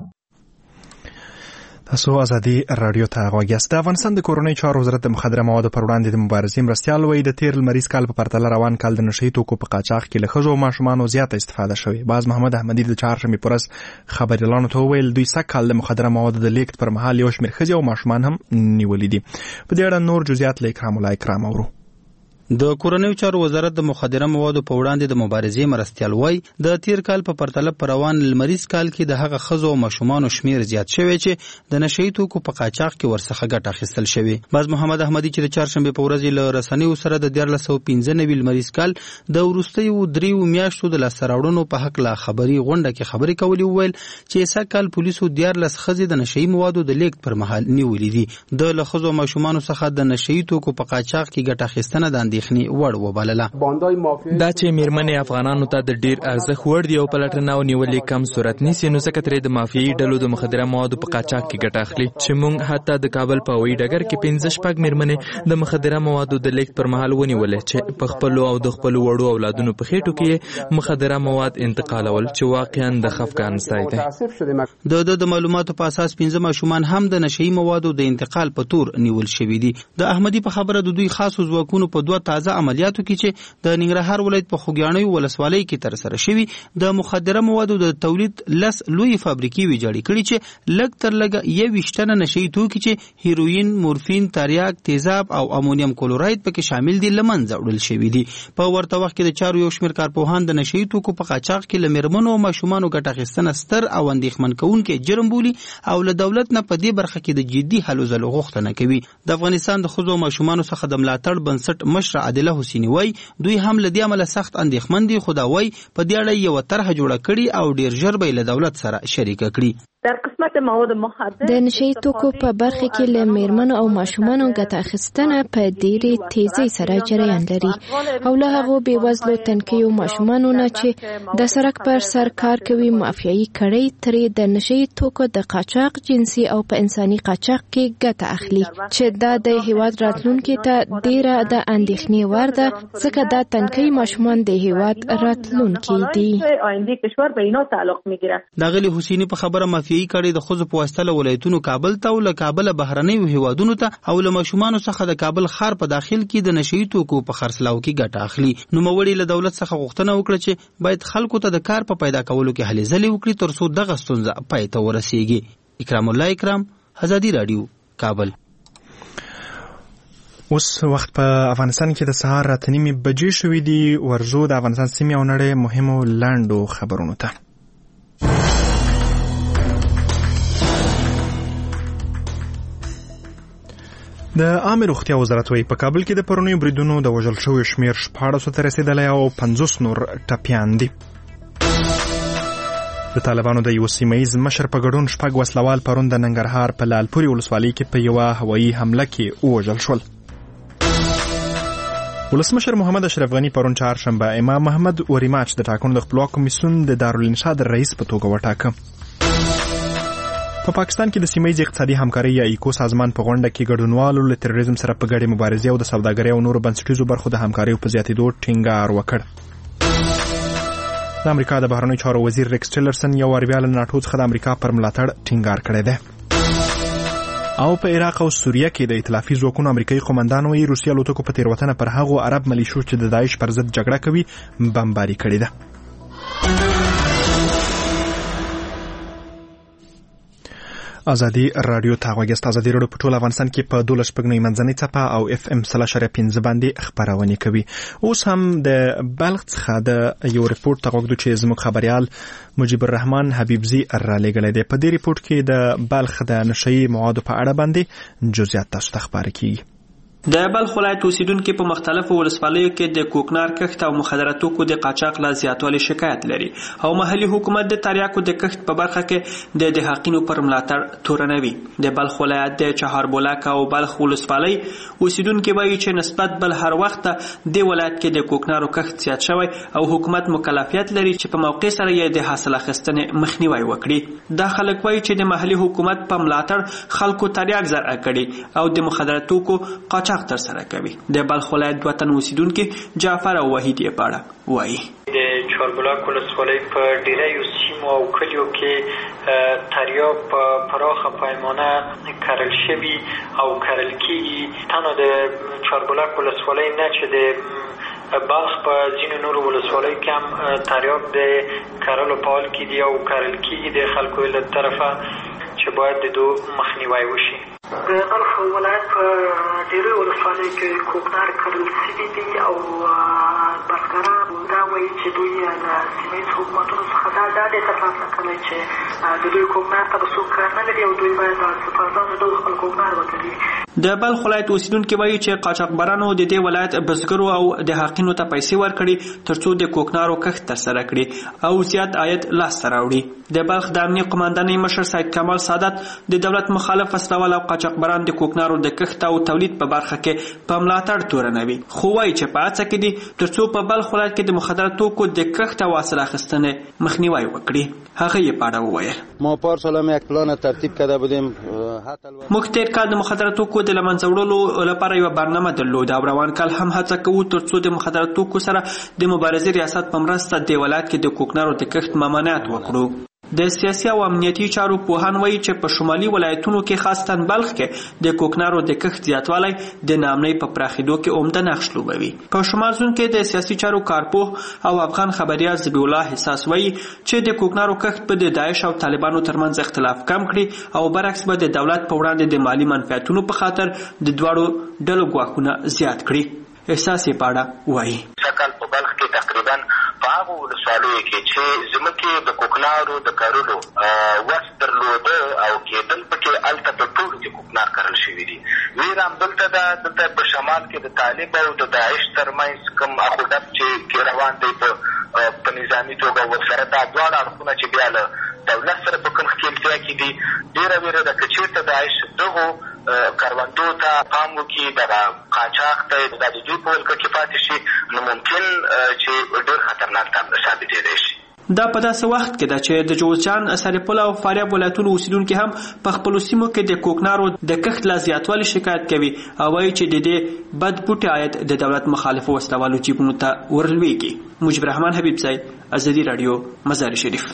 تاسو ازادي رادیو ته غوږ یاست. د افغانستان د کورنۍ چارو وزارت د مخدره موادو پر وړاندې د مبارزې مرستیال وایي د تیر لمریز کال په پرتله روان کال د نشهیي توکو په قاچاق کې له ښځو او ماشومانو زیاته استفاده شوې. باز محمد احمدي د چهارشنبې په ورځ خبریالانو ته وویل دوی سږ کال د مخدره موادو د لیږد پر مهال یو شمېر ښځې او ماشومان هم نیولي دي. په دې اړه نور جزئیات له اکرام الله اکرام اورو. د کورنیو چارو وزارت د مخدره موادو په وړاندې د مبارزې مرستیال وایي د تیر کال په پرتله په روان لمریز کال کې د هغه ښځو او ماشومانو شمیر زیات شوی چې د نشهیي توکو په قاچاق کې ورڅخه ګټه اخیستل شوې. باز محمد احمدي چې د چهارشنبې په ورځ له رسنیو سره د دیارلس سوه پنځه نوي لمریز کال د وروستیو دریو میاشتو د لاسته راوړنو په هکله خبري غونډه کې خبرې کولې، وویل چې سږ کال پولیسو دیارلس ښځې د نشهیي موادو د لیږد پر مهال نیولې دي. د له ښځو او ماشومانو څخه د نشهیي توکو په قاچاق کې ګټه اخیستنه د اندېښنې وړ وبلله. دا چې میرمنې افغانانو ته د ډیر ارزښت وړ دي او پلټنه او نیولې کم صورت نیسي، نو ځکه ترې د مافیایي ډلو د مخدره موادو په قاچاق کې ګټه اخلي. چې موږ حتی د کابل په هوایي ډګر کې پنځه شپږ میرمنې د مخدره موادو د لیږد پر مهال ونیولې چې په خپلو او د خپلو وړو اولادونو په خېټو کې مخدره مواد انتقالول، چې واقعا د خفګان ځای دی. د د معلوماتو په اساس پنځه ماشومان هم د نشهیي موادو د انتقال په تور نیول شوي دي. د احمدي په خبره د دوی خاصو ځواکونو په دوه تازه عملیاتو کې چې د ننګرهار ولایت په خوږیاڼي ولسوالۍ کې تر سره شوي د مخدره موادو د تولید لس لوی فابریکې ویجاړې کړي چې لږ تر لږه یوویشت ټنه نشهیي توکي چې هیروین، مورفین، تریاک، تیزاب او امونیم کلوراید پکې شامل دي له منځه وړل شوي دي. په ورته وخت کې د چارو یو شمېر کارپوهان د نشهیي توکو په قاچاق کې له مېرمنو او ماشومانو ګټه اخیستنه ستر او اندېښمن کوونکی جرم بولي او له دولت نه په دې برخه کې د جدي هلو ځلو غوښتنه کوي. د افغانستان د ښځو او ماشومانو څخه د ملاتړ بنسټ مشره عادله حسیني وایي دوی هم له دې امله سخت اندېښمن دي، خو دا وایي په دې اړه یوه طرحه جوړه کړي او ډېر ژر به یې له دولت سره شریکه کړي. در قسمت مواد مخدر د نشهیي توکو په برخه کې له میرمنو او ماشومانو ګټه اخیستنه په ډېرې تیزۍ سره جریان لري او له هغو بېوزلو تنکیو ماشومانو نه چې د سړک پر سر کار کوي مافیایي کړۍ ترې د نشهیي توکو د قاچاق، جنسي او په انساني قاچاق کې ګټه اخلي چې دا د هیواد راتلونکي ته ډېره د اندېښنې وړ ده ځکه دا تنکي ماشومان د هیواد راتلونکي دي. داغلی حسیني په خبره مافیایي کړۍ د ښځو په واسطه له ولایتونو کابل ته او له کابله بهرنیو هیوادونو ته او له ماشومانو څخه د کابل ښار په داخل کې د نشهیي توکو په خرڅلاو کې ګټه اخلي. نوموړي له دولت څخه غوښتنه وکړه چې باید خلکو ته د کار په پیدا کولو کې هلې ځلې وکړي تر څو دغه ستونزه پای ته ورسیږي. اکرام الله اکرام، ازادي راډیو، کابل. اوس وخت په افغانستان کې د سهار اته نیمې بجې شوې دي. ورځو د افغانستان سیمې او نړۍ مهمو لنډو خبرونو ته. د عامه روغتیا وزارت وايي په کابل کې د پرونیو بریدونو د وژل شویو شمېر شپاړسو ته رسېدلی او پنځوس نور ټپیان دي. د طالبانو د یو سیمه ییز مشر په ګډون شپږ وسلوال پرون د ننګرهار په لالپورې ولسوالۍ کې په یوه هوایي حمله کې ووژل شول. ولسمشر محمد اشرف غني پرون چهارشنبه امام محمد وریماچ د ټاکنو د خپلواک کمیسیون د دارالانشا د رئیس په توګه وټاکه. په پا پاکستان کې د سیمه‌ییز اقتصادي همکارۍ یا ایکو سازمان په غونډه کې ګډونوالو له تروریزم سره په ګډې مبارزې او د سوداګرۍ او نورو بنسټیزو برخو د همکاریو په زیاتېدو ټینګار وکړ. د امریکا د بهرنیو چارو وزیر ریکس ټیلرسن یو وار بیا له ناټو څخه د امریکا پر ملاتړ ټینګار کړی دی. او په عراق او سوریه کې د ائتلافي ځواکونو امریکایي قومندان وایي روسیه الوتکو په تېروتنه پر هغو عرب ملیشو چې د داعش پر ضد جګړه کوي بمباري کړې ده. ازادي رادیو ته غوږیست. ازادي رادیو په ټول افغانستان کې په دولس شپږ منځنۍ څپه او اف ام سل اشاریه پنځه باندې خپرونې کوي. اوس هم د بلخ څخه د یو ریپورت ته غوږدو چې زموږ خبریال مجیب الرحمن حبیبزي را لېږلی دی. په دې ریپورت کې د بلخ د نشهیي موادو په اړه باندې جزئیات تاسو ته خپاره کیږي. د بلخ ولایت اوسیدونکو په مختلفو ولسوالیو کې د کوکنار کښت او مخدره توکو د قاچاق لا زیاتوالي شکایت لري او محلي حکومت د تریاکو د کښت په برخه کې د دهاقینو پر ملاتړ تورنوي. د بلخ ولایت د چهاربولک او بلخ ولسوالۍ اوسیدونکو وایي چې نسبت بل هر وخت د ولایت کې د کوکنارو کښت زیات شوی او حکومت مکلفیت لري چې په موقع سره یې د حاصل اخیستنې مخنیوي وکړي. دا خلک وایي چې د محلي حکومت په ملاتړ خلکو تریاک زرع کړي او د مخدره توکو قاچاق تر سره کوي. د بلخ ولایت وطن اوسیدونکو جعفر او وحید یې پاړه وایي د چهاربولک ولسوالۍ په ډیریو سیمو او کلیو کې تریاک په پراخه پیمانه کرل شوي او کرل کیږي. تنها د چهاربولک ولسوالۍ نه چې د بلخ په ځینو نورو ولسوالیو کې هم تریاک د کرلو په حال کې دي او کرل کیږي د خلکو له طرفه چې باید د دو مخنیوی وشي. د بلخ ولایت په ډېرو ولسوالیو کې کوکنار کرل شوي دي او بزګران دا وایي چې دوی د سیمه ییزو حکومتونو څخه دا ډاډ یې ترلاسه کړی چې د دوی کوکنار ته به څوک کار نه لري او دوی باید د سفارتانو ډول خپل کوکنار وکړي. د بلخ ولایت اوسیدونکو وایي چې قاچاقبرانو د دې ولایت بزګرو او د حقینو ته پیسې ورکړي ترڅو د کوکنارو کښت ترسره کړي او زیات عاید لاسته راوړي. د بلخ د امنیه قومندانۍ مشر سید کمال سعادت د دولت مخالف وسلوال او قاچاقبران د کوکنارو د کښت او تولید په برخه کې په ملاتړ تورنوي. خو وایي چې په هڅه کې دي ترڅو په بلخ ولایت کې د مخدره توکو د کښت او حاصل اخیستنې مخنیوی وکړي. هغه یې په اړه وویل ما پارسال هم یک پلان ترتیب کرده بودیم. موږ تیر کال د مخدره توکو د له منځه وړلو لپاره یوه برنامه درلوده او روان کال هم هڅه کوو ترڅو د مخدره توکو سره د مبارزې ریاست په مرسته د ولایت کې د کوکنارو د کښت ممانعت وکړو. د سیاسي او امنیتي چارو پوهان وایي چې په شمالي ولایتونو کې خاصتاً بلخ کې د کوکنارو د کښت زیاتوالی د ناامنۍ په پراخېدو کې عمده نقش لوبوي. په شمال زون کې د سیاسي چارو کارپوه او افغان خبریال ذبیح الله حساس وایي چې د کوکنارو کښت به د داعش او طالبانو ترمنځ اختلاف کم کړي او برعکس به د دولت په وړاندې د مالي منفعتونو په خاطر د دواړو ډلو ګواښونه زیات کړي. احساس یې پاړه وایي سکل په بلخ کې تقریبا په هغو ولسوالیو کې چې ځمکې د کوکنارو د کرلو وس درلوده او کېدل پکې هلته په ټولو کې کوکنار کرل شوي دي. ویره همدلته ده، دلته په شمال کې د طالب او د داعش ترمنځ کوم اخوډب چې روان دی په نظامي توګه ورسره دا دواړه اړخونه چې بیا له دولت سره په کوم ښکېلتیا کې دي، ډېره ویره ده که چېرته داعش دغو کروندو ته پام وکړي، دغه قاچاق ته دا د دوی په ولکه کې پاتې شي، نو ممکن چې ډېر خطرناک ثابتېدی شي. دا په داسې وخت کې ده چې د جوزجان، سرپل او فاریاب ولایتونو اوسیدونکي هم په خپلو سیمو کې د کوکنارو د کښت لا زیاتوالي شکایت کوي او وایي چې د دې بد بوټي عاید د دولت مخالفو وسلوالو جیبونو ته ورلویږي. مجيب رحمان حبیبزی، ازادي راډیو، مزار شریف.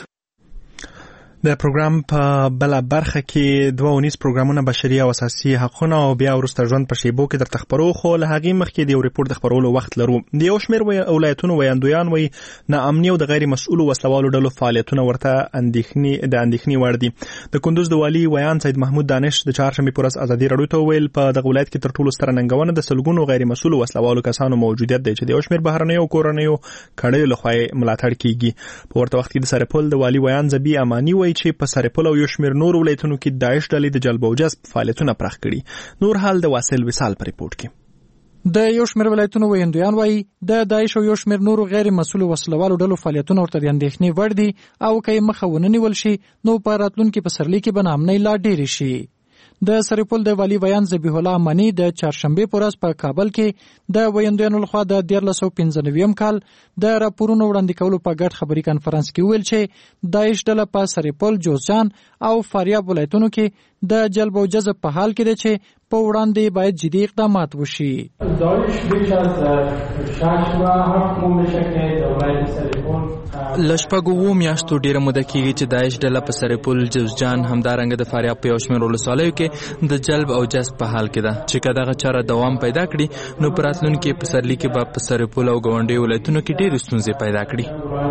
د پروګرام په بل برخه کې دوه ونیس پروګرامونه بشري او اساسي حقوقونه او بیا ورسته ژوند په شیبو کې درته خبرو، خو له هغې مخکې د یو ریپورت د خبرولو وخت لرو. د یو شمېر ولایتونو ویاندویان وایي ناامني او د غیر مسؤلو وسلوالو ډلو فعالیتونه ورته اندېښنې د اندېښنې وړ دي. د کندوز د والي ویان سید محمود دانش د چهارشنبې په ورځ ازادي راډیو ته وویل په دغه ولایت کې تر ټولو ستره ننګونه د سلګونو غیر مسؤلو وسلوالو کسانو موجودیت دی چې د یو شمېر بهرنیو کورنیو کړیو لخوا ملاتړ کیږي. په ورته وخت کې د سرپل د والي ویان زبی امانی وایي چې په سرپل او یو شمېر نور ولایتونو کې داعش ډلې د جلب او جذب فعالیتونه پراخ کړي. نور حال د واصل وصال په ریپورت کې. د یو شمېر ولایتونو ویاندویان وایي د داعش او یو شمېر نورو غیر مسؤلو وسلوالو ډلو فعالیتونه ورته د اندېښنې وړ دي او که یې مخه ونه نیول شي نو په راتلونکي پسرلي کې به ناامنۍ لا ډېرې شي. د سرپل د والي ویان ذبیح الله امانی د چهارشنبې په ورځ په کابل کې د ویاندویانو لخوا د دیارلس سوه پنځه نوي کال د راپورونو وړاندې کولو په ګډ خبري کنفرانس کې ویل چې داعش ډله په سرپل، جوزجان او فاریاب ولایتونو کې د جلب او جذب په حال کې ده چې په وړاندې باید جدي اقدامات وشي. داعش بیش از شش ماه هفت ماه میشه که دولت سرپل لشپږو وو میاشتو ډیره موده کېږي چې داعش ډله په سرپل، جوزجان، همدارنګه د فاریاب په یو شمېر ولسوالیو کې د جلب او جذب په حال کې ده چې که دغه چاره دوام پیدا کړي نو په راتلونکي پسرلي کې به په سرپل او ګاونډیو ولایتونو کې ډېرې ستونزې پیدا کړي.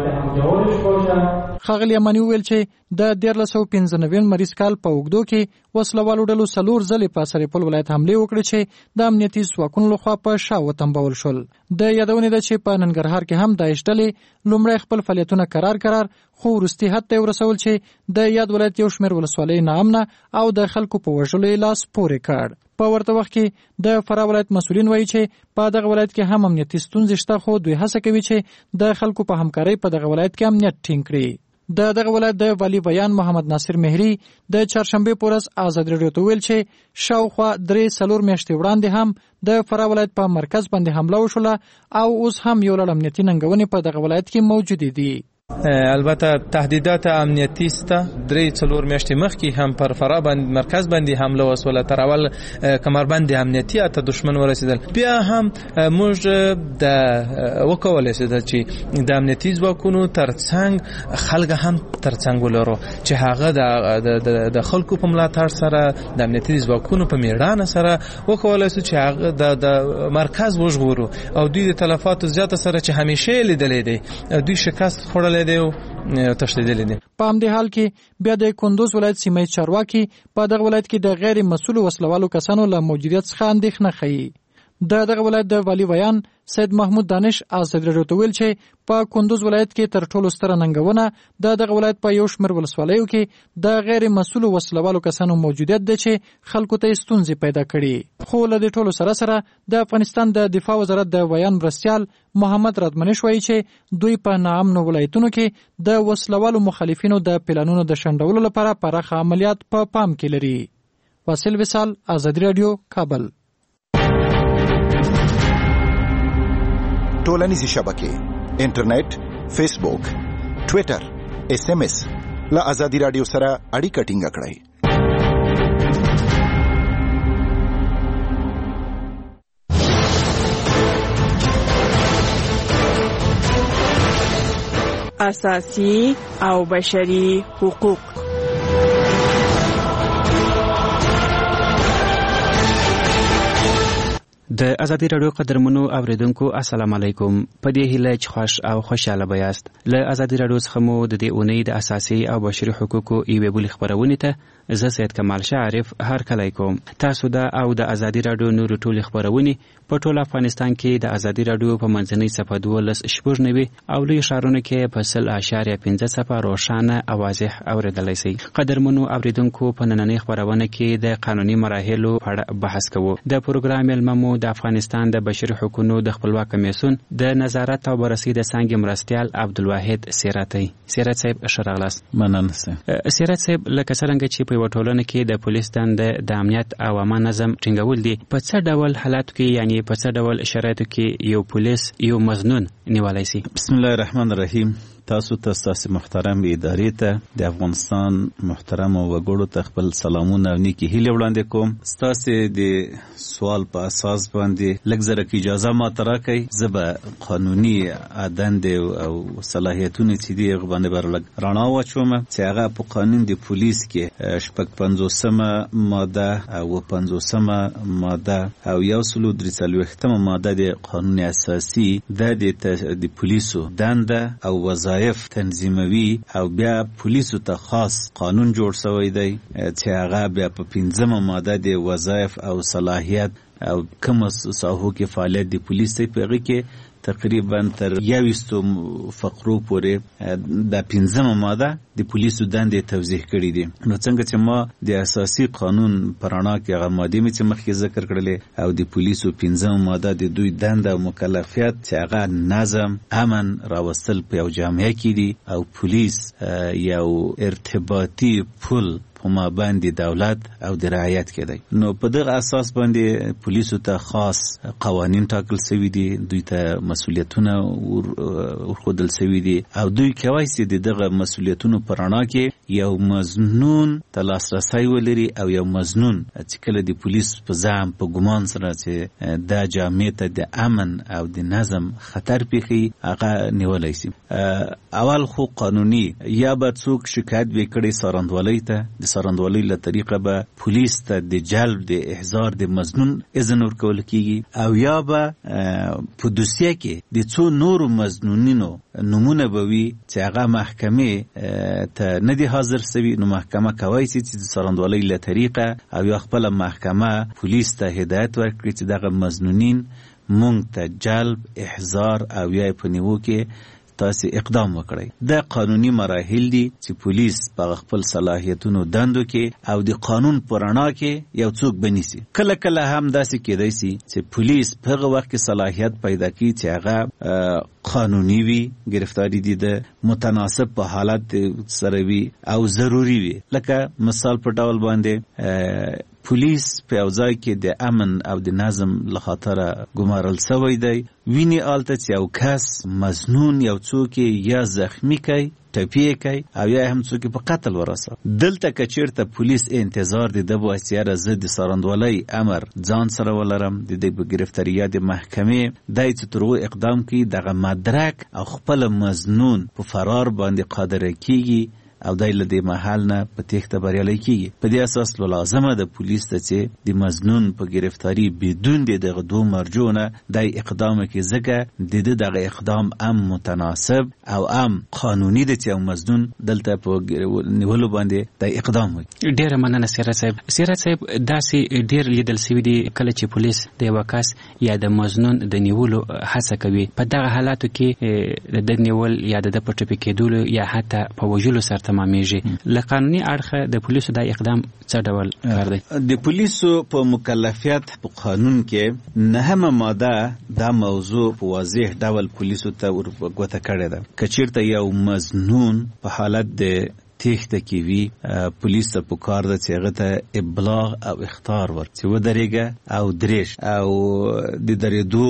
ښاغلي اماني وویل چې د دیارلس سوه پنځه نوي لمریز کال په اوږدو کې وسلوالو ډلو څلور ځلې په سرپل ولایت حملې وکړې چې د امنیتي ځواکونو لخوا په شا وتنبول شول. د یادونې ده چې په ننګرهار کې هم داعش ډلې لومړی خپل فعالیتونه کرار کرار خو وروستي حد ته ورسول چې د یاد ولایت یو شمېر ولسوالۍ ناامنه او د خلکو په وژلو یې لاس پورې کړ. په ورته وخت کې د فراه ولایت مسؤلین وایي چې په دغه ولایت کې هم امنیتي ستونزې شته، خو دوی هڅه کوي چې د خلکو په همکارۍ په دغه ولایت کې امنیت ټینګ کړي. د دغه ولایت د والي بیان محمد ناصر مهری د چهارشنبې په ورځ ازادي راډیو ته ویل چې شاوخوا درې څلور میاشتې وړاندې هم د فراه ولایت په مرکز باندې حمله وشوله او اوس هم یو لړ امنیتي ننګونې په دغه ولایت کې موجودې دي. البته تهدیدات امنیتي سته. درې څلور میاشتې مخکې هم پر فراه باندې مرکز باندې حمله وسوله، تر اول کمربند امنیتي اته دشمن ورسېدل. بیا هم موږ د وکولای شو چې د امنیتي ځواکونو ترڅنګ خلک هم ترڅنګ ولرو چې هغه د خلکو په ملاتړ سره د امنیتي ځواکونو په میړانه سره وکولای شو چې هغه د مرکز وژغورو او دوی د تلفاتو زیاته سره چې همیشه لیدلې دي دوی شکست خوړلې دی او تښتېدلې دي. په همدې حال کې بیا د کندوز ولایت سیمه چارواکي په دغه ولایت کې د غیر مسؤلو وسلوالو کسانو له موجودیت څخه اندېښنه ښیي. د دغه ولایت د والي ویان سید محمود دانش ازادي راډیو ته ویل چې په کندوز ولایت کې تر ټولو ستره ننګونه د دغه ولایت په یو شمېر ولسوالیو کې د غیر مسؤلو وسلوالو کسانو موجودیت دی چې خلکو ته ستونزې پیدا کړي. خو له دې ټولو سره سره د افغانستان د دفاع وزارت د ویان مرستیال محمد رادمنش وایي چې دوی په ناامنو ولایتونو کې د وسلوالو مخالفینو د پلانونو د شنډولو لپاره پراخ عملیات په پا پام کې لري. واصل وصال، ازادي راډیو، کابل. ټولنیزې شبکې انټرنیټ، فیسبوک، ټویټر، ایس ایم ایس له ازادي راډیو سره اړیکه ټینګه کړئ. اساسي او بشري حقوق. د ازادي رادیو قدرمنو اوریدونکو السلام علیکم. په دې هیله چې خوش او خوشاله بیاست. له ازادي رادیو څخه مو د دې اونۍ د اساسي او بشري حقوقو ایوه بل خبرونه ته زه سید کمال شعرف هر کله کوم. تاسو دا او د ازادي رادیو نور ټول خبرونه په ټول افغانستان کې د ازادي رادیو په منځنۍ صفحه دولس شپږ نوي او لوی ښارونو کې په سل اشاریه پنځه صفحه روښانه او واضح اوریدلای شئ. قدرمنو اوریدونکو په نننۍ خبرونه کې د قانوني مراحلو په اړه بحث کوو. د پروګرام علممو د افغانستان د بشري حقوقو د خپلواک کمیسیون د نظارت او بررسي د څنګه مرستيال عبدالواحد سیراتی. سیرات صاحب شرغلاس. مننه سه. سیرات صاحب لکه څنګه چې په وټولنه کې د پولیس دنده د امنیت او امان نظم ټینګول دي، په څه ډول حالاتو کې یعنی په څه ډول شرایطو کې یو پولیس یو مزنون نیولای شي؟ بسم الله الرحمن الرحیم. تاسو ته تاسو محترم ادارې ته د افغانستان محترم وګړو ته خپل سلامونه او نیکی هیله وړاندې کوم. تاسو د سوال په اساس باندې لږ زره کې اجازه ما تراکې زبه قانوني دند او صلاحیتونه چې دی غوښنه برلګ رانا واچوم چې هغه په قانون د پولیس کې شپږ پنځوسمه ماده او پنځوسمه ماده او یو سلو درې څلوېښتمه ماده د قانون اساسي د پولیسو دنده او وظایف تنظیموي او بیا پولیسو ته خاص قانون جوړ شوی دی چې هغه بیا په پنځمه ماده د وظایف او صلاحیت او کوم ساحو کې فعالیت د پولیس ته پیغی کې تقریبا تر یوستو فقرو پورې د پنځمه ماده د پولیسو دندې توضیح کړې دي. نو څنګه چې ما د اساسي قانون پرانا کې هغه ماده می چې مخکې ذکر کړلې او د پولیسو پنځمه ماده د دوی دنده او مکلفیت چې هغه نظم امن راوستل په یو جامعه کې دي او پولیس یو ارتباطي پل په مابین د دولت او د رعایت کې دی. نو په دغه اساس باندې پولیسو ته خاص قوانین ټاکل شوي دي، دوی ته مسؤلیتونه ورښودل شوي دي او دوی کولی شي د دغه مسؤلیتونو په رڼا کې یو مظنون ته لاسرسی ولري او یو مظنون چې کله د پولیس په زعم په ګمان سره چې دا جامعې ته د امن او د نظم خطر پیښي هغه نیولی شي. اول خو قانوني یا به څوک شکایت وکړي څارندوالۍ ته، د څارندوالۍ له طریقه به پولیس ته د جلب د احضار د مظنون اذن ورکول کیږي او یا به په دوسیه کې د څو نورو مظنونینو نمونه به وي چې هغه محکمې ته نه دي حاضر شوي. نو محکمه کولی شي چې د څارندوالۍ له طریقه او یا خپله محکمه پولیس ته هدایت ورکړي چې دغه مظنونین مونږ ته جلب احضار او یا په نیوو کې تاسو اقدام وکړئ. د قانوني مراحل دي چې پولیس په خپل صلاحیتونو دندو کې او د قانون په رڼا کې یو څوک بنیسي. کله کله هم داسې کېدای شي چې پولیس په هغه وخت کې صلاحیت پیدا کړي چې هغه قانوني وي، گرفتاری دي د متناسب په حالت سره وي او ضروری وي. لکه مثال په ډول باندې پولیس په یو ځای کې د امن او د نظم له خاطره ګمارل شوی دی، ویني آلته چې یو کس مظنون یو څوک یا زخمی کوي، ټپي کوي او یا هم څوک په قتل ورسوي. دلته که چېرته پولیس انتظار د ده وایي چې یاره زه د څارندوالۍ امر ځان سره ولرم، د دې په ګرفتري یا د محکمې دی چې تر هغو اقدام کوي دغه مدرک او خپله مظنون په فرار باندې قادره کیږي او دای له دې محل نه په تېښته بریالی کیږي. په دې اساس لازمه ده پولیس ته چې د مظنون په گرفتاری بدون د دغه دوه مرجو نه دای اقدام کوي، ځکه د ده دغه اقدام هم متناسب او هم قانوني ده چې یو مظنون دلته په نیولو باندې دای اقدام وکړي. ډېره مننه سیرت صاحب. سیرت صاحب داسې ډېر لیدل شوي دي کله چې پولیس د یوه کس یا د مظنون د نیولو هڅه کوي، په دغه حالاتو کې د ده نیول یا د ده په ټپي کېدلو یا حتی په وژلو سره تمامیږي. له قانوني اړخه د پولیسو دا اقدام څه ډول کار دی؟ د پولیسو په مکلفیت په قانون کې نهمه ماده دا موضوع په واضح ډول پولیسو ته ورګوته کړې ده. که چېرته یو مظنون په حالت د تیښته کې وي پولیس ته پکار ده چې هغه ته ابلاغ او اخطار ورکړي چې ودرېږه او درېش او د درېدو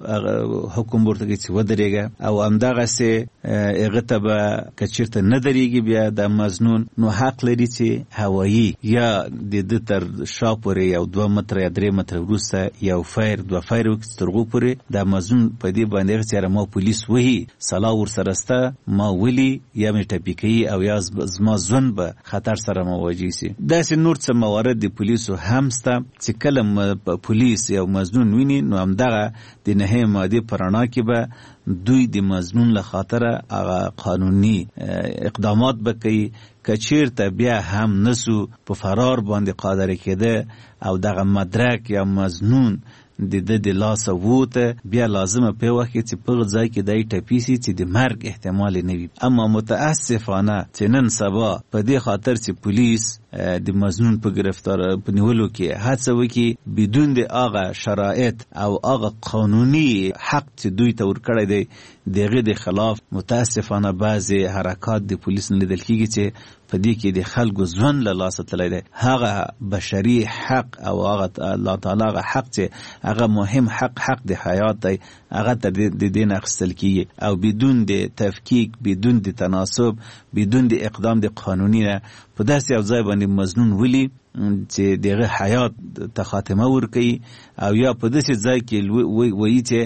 حکم ورته کوي چې ودرېږه او همدغسې هغه ته به که چېرته نه درېږي بیا د مظنون نو حق لري چې هوایي یا د ده تر شا پورې یو دوه متره یا درې متره وروسته یو فیر دوه فیر وکړي چې تر هغو پورې د مظنون په دې باندې هغه چې ما پولیس وهي سلا ورسره شته ما ولي یا مې ټپي کوي او یا زما ژوند به خطر سره مواجه شي. داسې نور څه موارد د پولیسو هم شته چې کله پولیس یو مظنون ویني نو همدغه د نهۍ مادې په رڼا کې به دوی د مظنون له خاطره هغه قانوني اقدامات به کوي که چېرته بیا هم نسو په فرار باندې قادر کېده او دغه مدرک یا مظنون د د د لاسه ووته بیا لازمه په وخت کې چې په ځای کې دای ټپي سي چې د مرګ احتمال نه وي. اما متاسفانه چې نن سبا په دې خاطر چې پولیس د مظنون په گرفتار په نیولو کې هڅه وکړي بدون د هغه شرایط او هغه قانوني حق چې دوی ته ورکړی دی دغه د خلاف متاسفانه بعضې حرکات د پولیس نه لیدل کېږي چې په دې کې د خلکو ژوند له لاسه تللی دی. هغه بشري حق او هغه الله تعالی هغه حق چې هغه مهم حق حق د حیات دی هغه ته د دې نه اخیستل کېږي او بدون د تفکیک بدون د تناسب بدون د اقدام د قانوني نه په داسې یو ځای باندې مظنون ولي چې دغه حیات ته خاتمه ورکوي او یا په داسې ځای کې وایي چې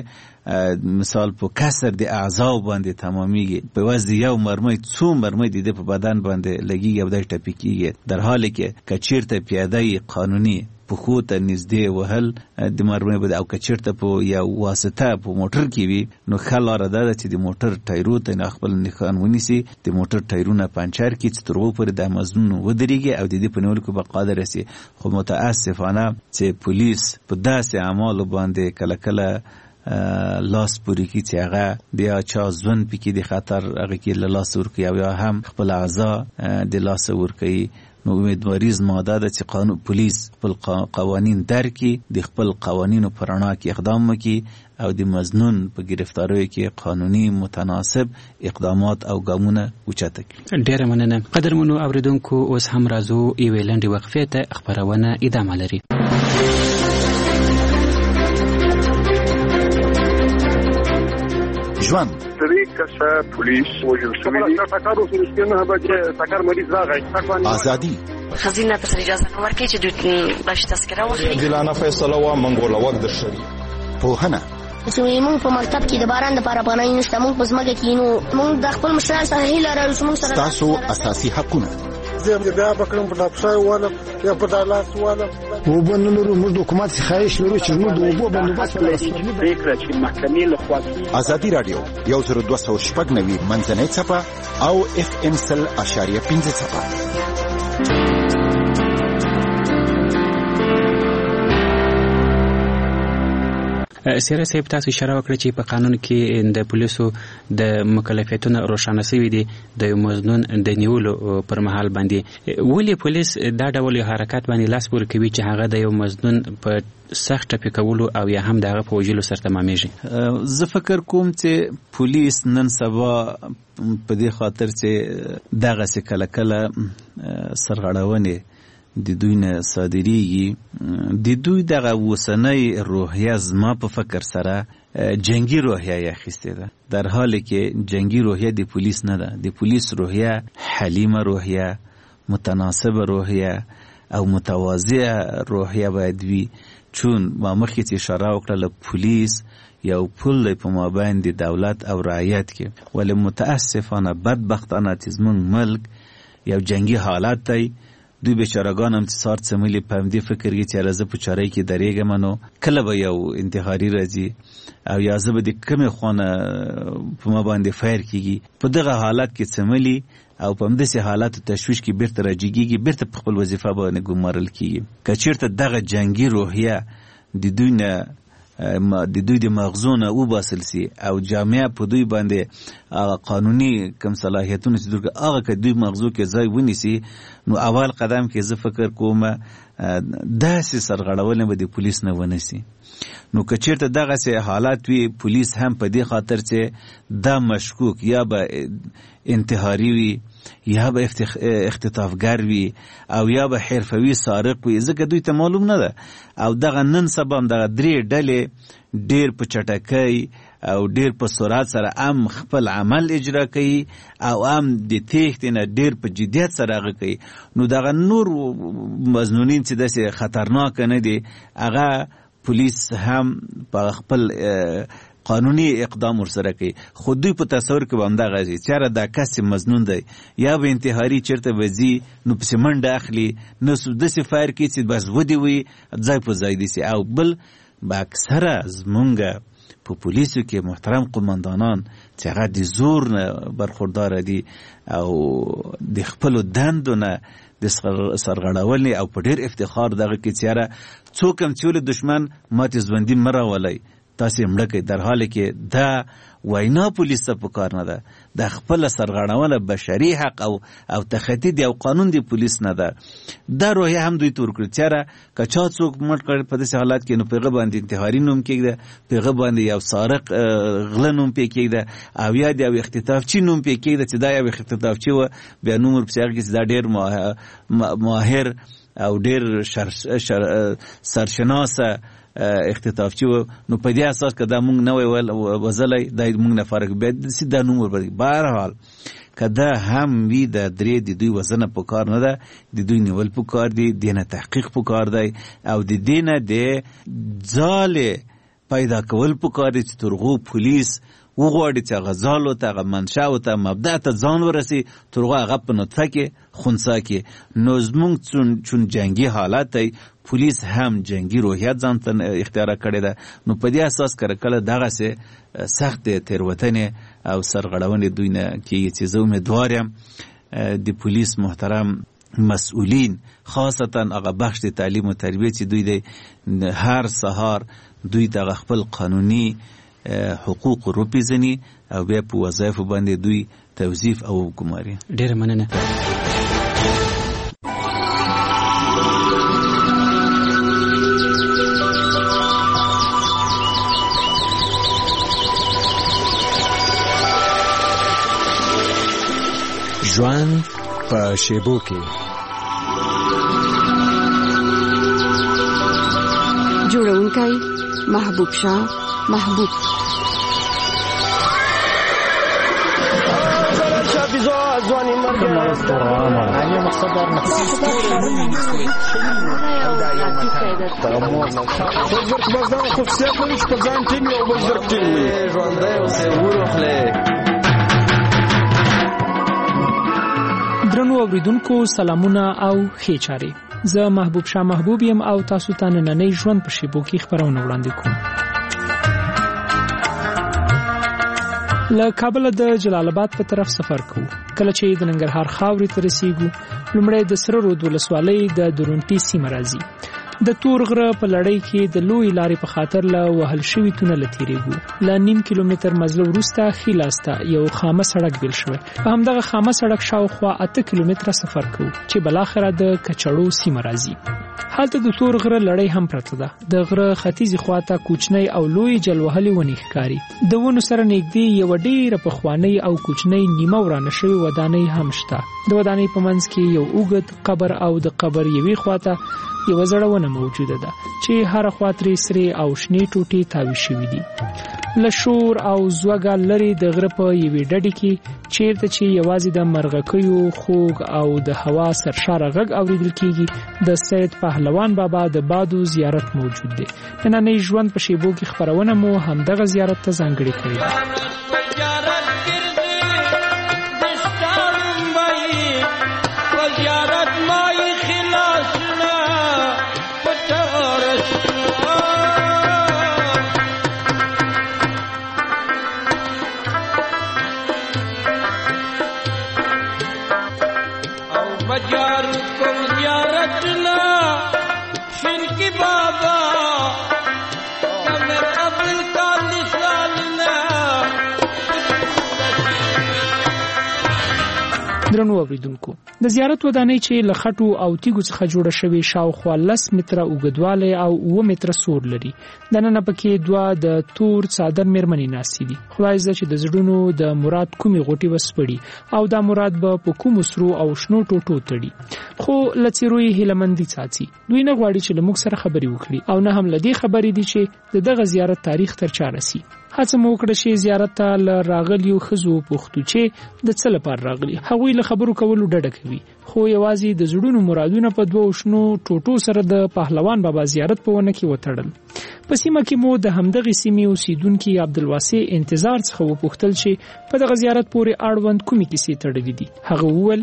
مثال په کسر د اعضاو باندې تمامیږي په واسطه یو مرمۍ څو مرمۍ د په بدن باندې لګیږي او د ټپي کېږي در حالی کې که چېرته پیاده قانوني پښو ته نږدې وهل د مرمۍ بده او که چېرته په یو واسطه په موټر کې وي نو ښه لاره دا ده چې د موټر ټایرو ته نه خپل نښان ونیسي د موټر ټایرونه پنچر کړي چې تر هغو پورې د مظنون ودرېږي او د دې په نیولو کې به قادره سي. خو متاسفانه چې پولیس په داسې اعمالو باندې کله کله لاس پورې کی چې هغه بیا چا ژوند پکې د خطر هغه کې له لاس ورکوي او یا هم خپل اعضا د لاس ورکوي. نو امیدواري زما دا ده چې قانون پولیس خپل قوانین درکړي د خپل قوانینو په رڼا کې اقدام وکړي او د مظنون په گرفتاریو کې قانوني متناسب اقدامات او ګامونه اوچته کړي. ډیره مننه. قدرمنو اوریدونکو اوس هم راځو یوې لنډې وقفې ته خپرونه ادامه لري. ژوند درې کسه پولیس وژل شوي دي. ټکر وشو چې نه به ټکر مریض راغی. ازادي خزینه ته اجازه نه ورکړي چې دوی باش تذکره واخلي. عادلانه فیصله و منګوله وخت د شری پوهنه چې موږ په مکتب کې د باران د لپاره پناه نشته موږ په ځمکه کې نو موږ د خپل مشران سره هیله لرو چې موږ سره تاسو اساسي حقونه زه بیا بکرم په لپسای واله یا په دالات واله و بنلو موږ د حکومت خواهش لرو چې موږ د وبو بندوبست پریکړه چې محکمې له خوا ازادي رادیو یو زر دوه سوه شپږ نوي منځنۍ څپه او اف ام سل اشاریه پنځه څپه. سیاره صاحب تاسو اشاره وکړه چې په قانون کې د پولیسو د مکلفیتونو روښانه شوي دي د یو مظنون د نیولو پر مهال باندې ولې پولیس دا ډول حرکت باندې لاس پورې کوي چې هغه د یو مظنون په سخت ټپي کولو او یا هم دغه په وژلو سره تمامېږي؟ زه فکر کوم چې پولیس نن سبا په دې خاطر چې دغسې کله کله سرغړونې د دوی نه صادریږي د دوی دغه اوسنۍ روحیه زما په فکر سره جنگي روحیه یې اخیستې ده در حالی کې جنگي روحیه د پولیس نه ده. د پولیس روحیه حلیمه روحیه متناسبه روحیه او متواضعه روحیه باید وي چون ما مخکې چې اشاره وکړله پولیس یو پل دی په مابین د دولت او رعیت کې ولې متاسفانه بدبختانه چې زموږ ملک یو جنگي حالت دی. دوی بیچارهګان هم چې سار څملي په همدې فکر کې چې زه په چارۍ کې درېږم نو کله به یو انتحاري راځي او یا زه به د کومې خوا نه په ما باندې فیر کېږي په دغه حالت کې څملي او په همداسې حالاتو تشویش کې بیرته راجګېږي بیرته په خپل وظیفه باندې ګمارل کېږي. که چېرته دغه جنګي روحیه د دوی نه د دوی د مغزو نه وباسل سي او جامعه په دوی باندې قانوني کم صلاحیتونه چې دوی هغه که دوی مغزو کې ځای ونیسي نو اول قدم کې زه فکر کوم داسې سرغړونه به د پولیس نه ونیسي نو که چیرته دغسې حالات وي پولیس هم په دې خاطر چې دا مشکوک یا به انتحاري وي یا به اختطافگر وي او یا به حرفوي سارق وي ځکه دوی ته معلوم نه ده. او دغه نن سبا هم دغه درې ډلې ډېر په چټکۍ او ډېر په سرعت سره هم خپل عمل اجرا کوي او هم د تېښتې نه ډېر په جدیت سره هغه کوي. نو دغه نور مظنونین چې داسې خطرناکه نه دي هغه پولیس هم په خپل قانوني اقدام ورسره کوي. خو دوی په تصور کې به همدغه شي چېرې دا کس مظنون دی یا به انتحاري چېرته به ځي نو پسې منډه اخلي نو داسې فایر کوي چې بس ودې وي ځای په ځای دي سي. او بل به اکثره زمونږ په پولیسو کې محترم قماندانان چې هغه د زور نه برخورداره دي او د خپلو دندو نه د سرغړونې او په ډېر افتخار دغه کې چېرې څوک هم چې ولې دښمن ماتې ژوندي مه راولئ تاسې مړه کوي، در حاله کې دا وینا پولیس ته پکار نه ده. د خپله سرغړونه بشري حق او او تخطي دی او قانون دی پولیس نه ده. دا روحیه هم دوی ته ورکړي چېرې که چا څوک مړ کړي په داسې حالات کې نو په هغه باندې انتحاري نوم کېږده، په هغه باندې یو سارق غله نوم پې کېږده او یا د یو اختطافچي نوم پې کېږده چې دا یو اختطافچي وه بیا نوم ورپسې هغه کې چې دا ډېر ماهر او ډېر سرشناسه اختطافچي و. نو په دې اساس که دا مونږ نه وی وزلی دا مونږ نه فرق بیا داسې دا نوم وربري. بهرحال که دا هم وي د درې د دوی وزنه په کار نه ده، د دوی نیول په کار دي، دې نه تحقیق په کار دی او د دې نه د ځالې پیدا کول په کار دي چې ترغو پولیس وغواړي چې هغه ځالو ته هغه منشاو ته مبدع ته ځان ورسي ترغو هغه په نطفه کې خنثی کې. نو زمونږ چون جنګي حالت دی پولیس هم جنگي روحیت ځان ته اختیار کړی ده. نو په دې اساس کله کله دغسې سخت تېروتنې او سرغړونې دوی نه کېږي چې زه امیدوار یم د پولیس محترم مسئولین خاصتا هغه بخش د تعلیم و تربیه چې دوی دی هر سهار دوی دغه خپل قانوني حقوق رو پیژني او بیا په وظایفو باندې دوی توظیف او ګماري. ډېره مننه. ژوند په شیبو کې جوړونکی محبوب شاه محبوب ځواني مرګ نه مقصد دار نه بزرګ بزرګ خصوصیت لري چې په ځان ټیم یو بزرګ ټیم وي ژوندی اوسې وروخلې. درنو اوریدونکو سلامونه او ښې چارې. زه محبوب شاه محبوب یم او تاسو ته نننۍ ژوند په شیبو کې خپرونه وړاندې کوم. له کابل د جلال آباد په طرف سفر کوو. کله چې د ننګرهار خاورې ته رسیږو لومړی د سره رود ولسوالۍ د درونټي سیمه راځي. د تور غره په لړۍ کې د لوی لارې په خاطر له وهل شوي تونل تیریږو. له نیم کیلومتر مزل وروسته ښي لاسته یو خامه سړک بیل شوی. په همدغه خامه سړک شاوخوا اته کیلومتره سفر کوو چې بلاخره د کچړو سیمه راځي. هلته د تور غره لړۍ هم پرته ده. د غره ختیځې خواته کوچنۍ او لوی جلوهلې ونې ښکاري. د ونو سره نږدې یوه ډېره پخوانۍ او کوچنۍ نیمه ورانه شوې ودانۍ هم شته. د ودانۍ په منځ کې یو اوږد قبر او د قبر یوې خواته یوه زړه ونه موجوده ده چې هره خوا ترې سرې او شنې ټوټې تاوې شوي دي. له شور او زوږه لرې د غره په یوې ډډې کې چیرته چې یوازې د مرغکیو خوږ او د هوا سرشاره غږ اوریدل کېږي د سید پهلوان بابا د بادو زیارت موجود دی. نننۍ ژوند په شیبو کې خپرونه مو همدغه زیارت ته ځانګړې کړې ده. درنو اوریدونکو د زیارت ودانۍ چې له خټو او تیګو څخه جوړه شوې شاوخوا لس متره اوږدوالی او اوه متره سور لري. دننه پکې دوه د تور څادر میرمنې ناستې دي. خدای زده چې د زړونو د مراد کومې غوټې وسپړي او دا مراد به په کومو سرو او شنو ټوټو تړي. خو له څیرو یې هیلهمندي څاڅي. دوی نه غواړي چې له موږ سره خبرې وکړي او نه هم له دې خبرې دي چې د دغه زیارت تاریخ تر چا رسي. هڅه مو وکړه چې زیارت ته له راغلیو ښځو وپوښتو چې د څه لپاره راغلي. هغوی له خبرو کولو ډډه کوي، خو یوازې د زړونو مرادونه په دوو شنو ټوټو سره د پهلوان بابا زیارت په ونه کې وتړل. په سیمه کې مو د همدغې سیمې اوسیدونکي عبدالواسع انتظار څخه وپوښتل چې په دغه زیارت پورې اړوند کومې کیسې تړلې دي. هغه وویل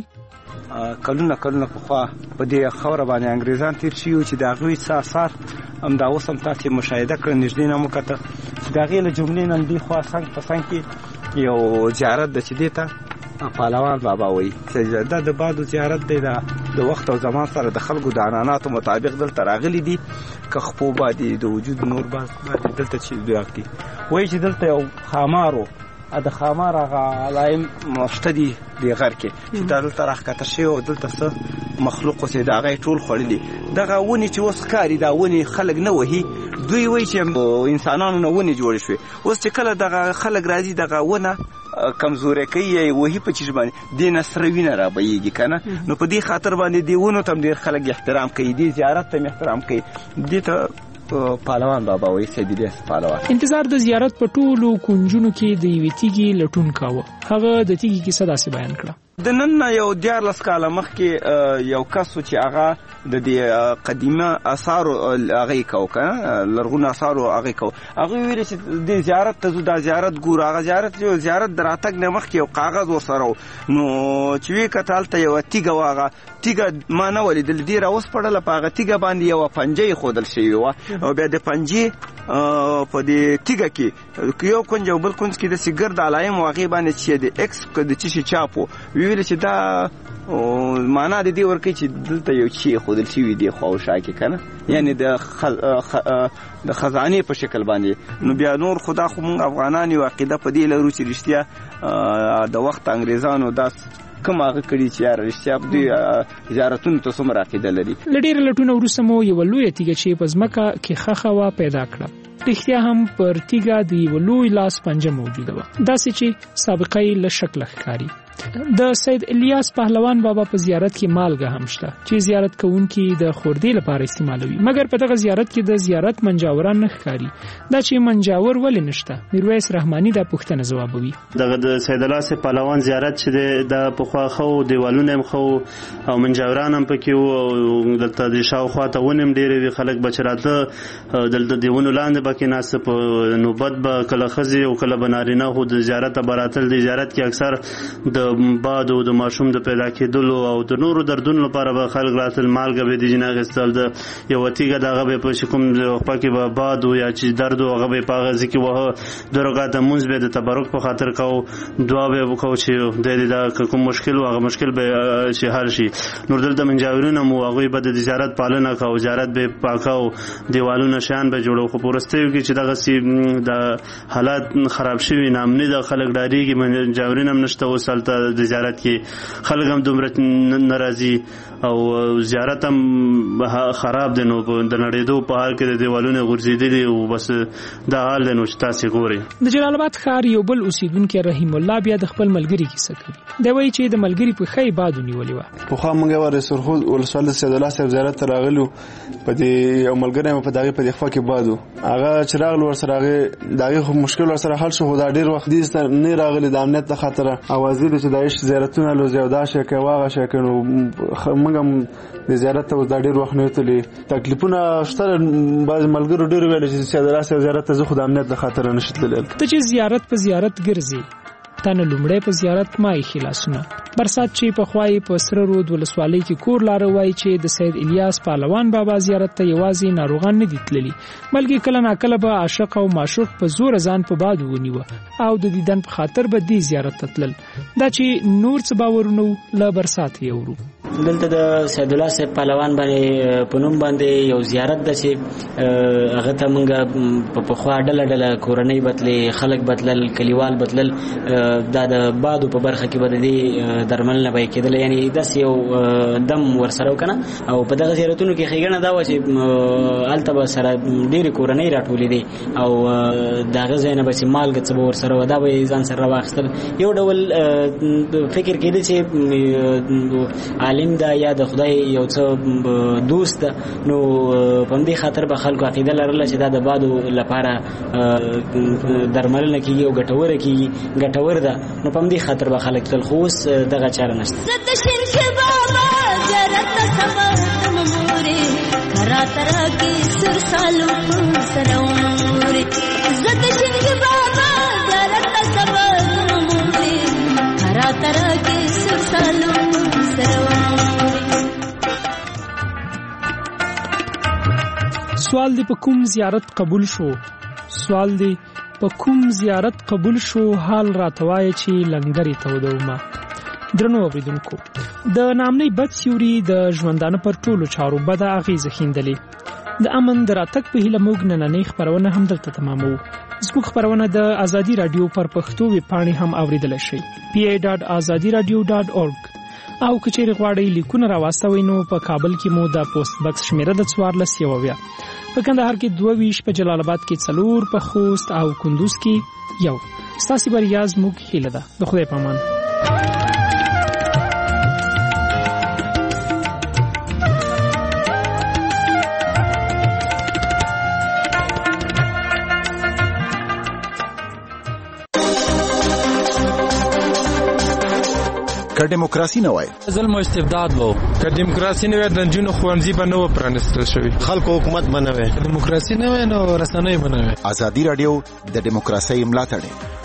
کلونه کلونه پخوا په دې خاوره باندې انګریزان تیر شوي چې د هغوی څه اثار همدا اوس هم تاسې مشاهده کړه، نږدې نه مو کته چې د هغې له جملې نه دې خوا څنګ په څنګ کې یو زیارت ده چې دې ته پهلوان بابا وایي. دا د بادو زیارت دی، د وخت او زمان سره د خلکو د عنعناتو مطابق دلته راغلي دي. که خپو باندې د وجود نور باندې دلته چې دوی اخلي وایي چې دلته یو خامار و، د خامار هغه علایم شته دي دې غر کې چې دا دلته راښکته شوي او دلته څه مخلوق اوسېده هغه یې ټول خوړلي. دغه ونې چې اوس ښکاري دا ونې خلک نه وهي، دوی وایي چې انسانانو نه ونې جوړې شوې. اوس چې کله دغه خلک راځي دغه ونه کمزورې کوي یا یې وهي په چیش باندې دې نه سره وینه رابهیږي که نه، نو په دې خاطر باندې دې ونو ته هم ډېر خلک احترام کوي، دې زیارت ته هم احترام کوي. دې ته پهلوان بابا وایي، سید الیاس پهلوان. انتظار د زیارت په ټولو کونجونو کې د یوې تیږې لټون کاوه. هغه د تیږې کیسه داسې بیان کړه. د نن نه یو دیارلس کاله مخکې یو کس و چې هغه د دې قدیمه اثارو هغه یې کوو که نه لرغونو اثارو هغه یې کوو. هغوی ویلې چې دې زیارت ته ځو، دا زیارت ګورو. هغه زیارت یو زیارت د راتګ نه مخکې یو کاغذ ورسره و، نو چې ویې کته هلته یوه تیږه وه. هغه تیږه ما نه ولیدل، دې راوسپړله، په هغه تیږه باندې یوه پنجه یې ښودل شوې وه او بیا د پنجې په دې تیږه کې یو کونج او بل کونج کې داسې ګرد علایم و، هغې باندې چې د ایکس د څه شي چاپ و. ویل چې دا معنا د دې ورکوي چې دلته یو چی ښودل شوي دي خوا او شا کې که نه، یعنې د خزانې په شکل باندې. نو بیا نور خو دا خو مونږ افغانان یو عقیده په دې لرو چې رښتیا د وخت انګریزانو دا کوم هغه کړي چې یاره رښتیا په دوی زیارتونو ته څومره عقیده لري. له ډېره لټونه وروسته مو یوه لویه تیږه چې په ځمکه کې ښخه وه پیدا کړه. رښتیا هم پر تیږه د یوه لوی لاس پنجه موجوده وه، داسې چې سابقه یې له شکله ښکاري. د سید الیاس پهلوان بابا په زیارت کې مالګه هم شته چې زیارت کوونکي د خوردې لپاره استعمالوي، مګر په دغه زیارت کې د زیارت منجاوران نه ښکاري. دا چې منجاور ولې نشته، میرویس رحماني دا پوښتنه ځوابوي. دغه د سید الیاس پهلوان زیارت چې د پخوا خو دیوالونه هم خو او منجاوران هم پکې وو، او دلته د شاوخوا ته ونې هم ډېرې وي، خلک به چې راته دلته د ونو لاندې به کېناسته، په نوبت به کله ښځې او کله به نارینه خو د زیارته به راتل. د زیارت کې اکثر د باد او د ماشوم د پیدا کېدلو او د نورو دردونو لپاره به خلک راتل، مالګه به د جنه اخیستل، د یوه تیږه د هغه به په کوم خوا کې به باد و یا چې درد و هغه به یې په هغه ځای کې وهه. دوه رکعته لمونځ به د تبرک په خاطر کوو، دعا به یې وکړو چې دی دا که کوم مشکل و هغه مشکل به چې حل شي. نور دلته منجاورونه مو هغوی به د زیارت پالنه کوو، زیارت به یې پاکو، دیوالونه شیان به جوړو. خو په وروستیو کې چې دغسې د حالات خراب شوي، ناامني ده، خلک ډارېږي، منجاورین هم نشته اوس هلته د زیارت کې، خلک هم دومره ناراضي او زیارت هم خراب دی. نو د نړېدو په حال کې د دیوالونه غورځېدلي او بس دا حال دی. نو چې تاسې ګورئ. د جلال آباد ښار یو بل اوسیدونکی رحیم الله بیا د خپل ملګري کیسه کوي. دی وایي چې د ملګري په ښۍ باد ونیولې وه. پخوا موږ یوه رسرخود ولسوالۍ د سیدالله صاحب زیارت ته راغلو، په دې یو ملګری مو په دغې په دې خوا کې باد و. هغه چې راغلو ورسره هغې د هغې خو مشکل ورسره حل شو، خو دا ډېر وخت دې ته نه راغلي د امنیت له خاطره. اوازې دي چې دا ایش زیارتونه لوځي او دا شی کوي او هغه شی کوي. نو موږ هم د زیارت ته اوس دا ډېر وخت نه وتلي. تکلیفونه شته، بعضې ملګرو ډېر ویلي چې سیدالله صاحب زیارت ته زه خو د امنیت له خاطره نه شي تللی. ته چې زیارت په زیارت ګرځې، تا نه لومړی په زیارت ما ایښي لاسونه. برسات چې پخوا یې په سره رود ولسوالۍ کې کور لاره وایي چې د سید الیاس پهلوان بابا زیارت ته یوازې ناروغان نه دي تللي، بلکې کله ناکله به عاشق او معشوق په زوره ځان په باد ونیوه او د دیدن په خاطر به دې زیارت ته تلل. دا چې نور څه باورونه له برسات یې اورو. دلته د سید الله صاحب پهلوان باندې په نوم باندې یو زیارت ده چې هغه ته موږ په پخوا ډله ډله کورنۍ بتلې خلک بتلل کلیوال بتلل دا د بادو په برخه کې به د دې درملنه به کېدله یعنې داسې یو دم ورسره وکنه او په دغه زیارتونو کې ښېګڼه دا وه چې هلته به سره ډېرې کورنۍ راټولې دي او د هغه ځای نه به چې مالګه څه به ورسره وه دا به یې ځان سره راواخیستل یو ډول فکر کېده چې عالم ده یا د خدای یو څه دوست ده نو په همدې خاطر به خلکو عقیده لرله چې دا د بادو لپاره درملنه کېږي او ګټوره کېږي ګټور ده نو په همدې خاطر به خلک تل خو اوس دغه چاره نشته سوال دی په کوم زیارت قبول شو سوال دی په کوم زیارت قبول شو حال راتوای چې لنګری ته ودوما درنو اوریدونکو د نامنۍ بد سیوري د ژوندانه پر ټولو چارو بد اغیزه خیندلې د امن دراتک په هیله موږ نننۍ خبرونه هم دلته تمامو زموږ خبرونه د ازادي رادیو پر پښتو ویب پاڼې هم اوریدل شي پی ای ډاټ ازادي رادیو ډاټ اورګ او کچېری غواړئ لیکونه راواستوئ نو په کابل کې مو د پوسټ باکس شمیره د څوارلس یوویا په کندهار کې دوه ویش په جلال آباد کې څلور په خوست او کندوز کې یو ستاسو بریا زموږ هیله ده د خدای په امان که دیموکراسي نه وای ظلم او استبداد وو که دیموکراسي نه وای د جنونو خوانځي به نه پرانستل شوی خلکو حکومت بنوي دیموکراسي نه وای نو رسنۍ بنوي ازادي رادیو د دیموکراسي ملاتړ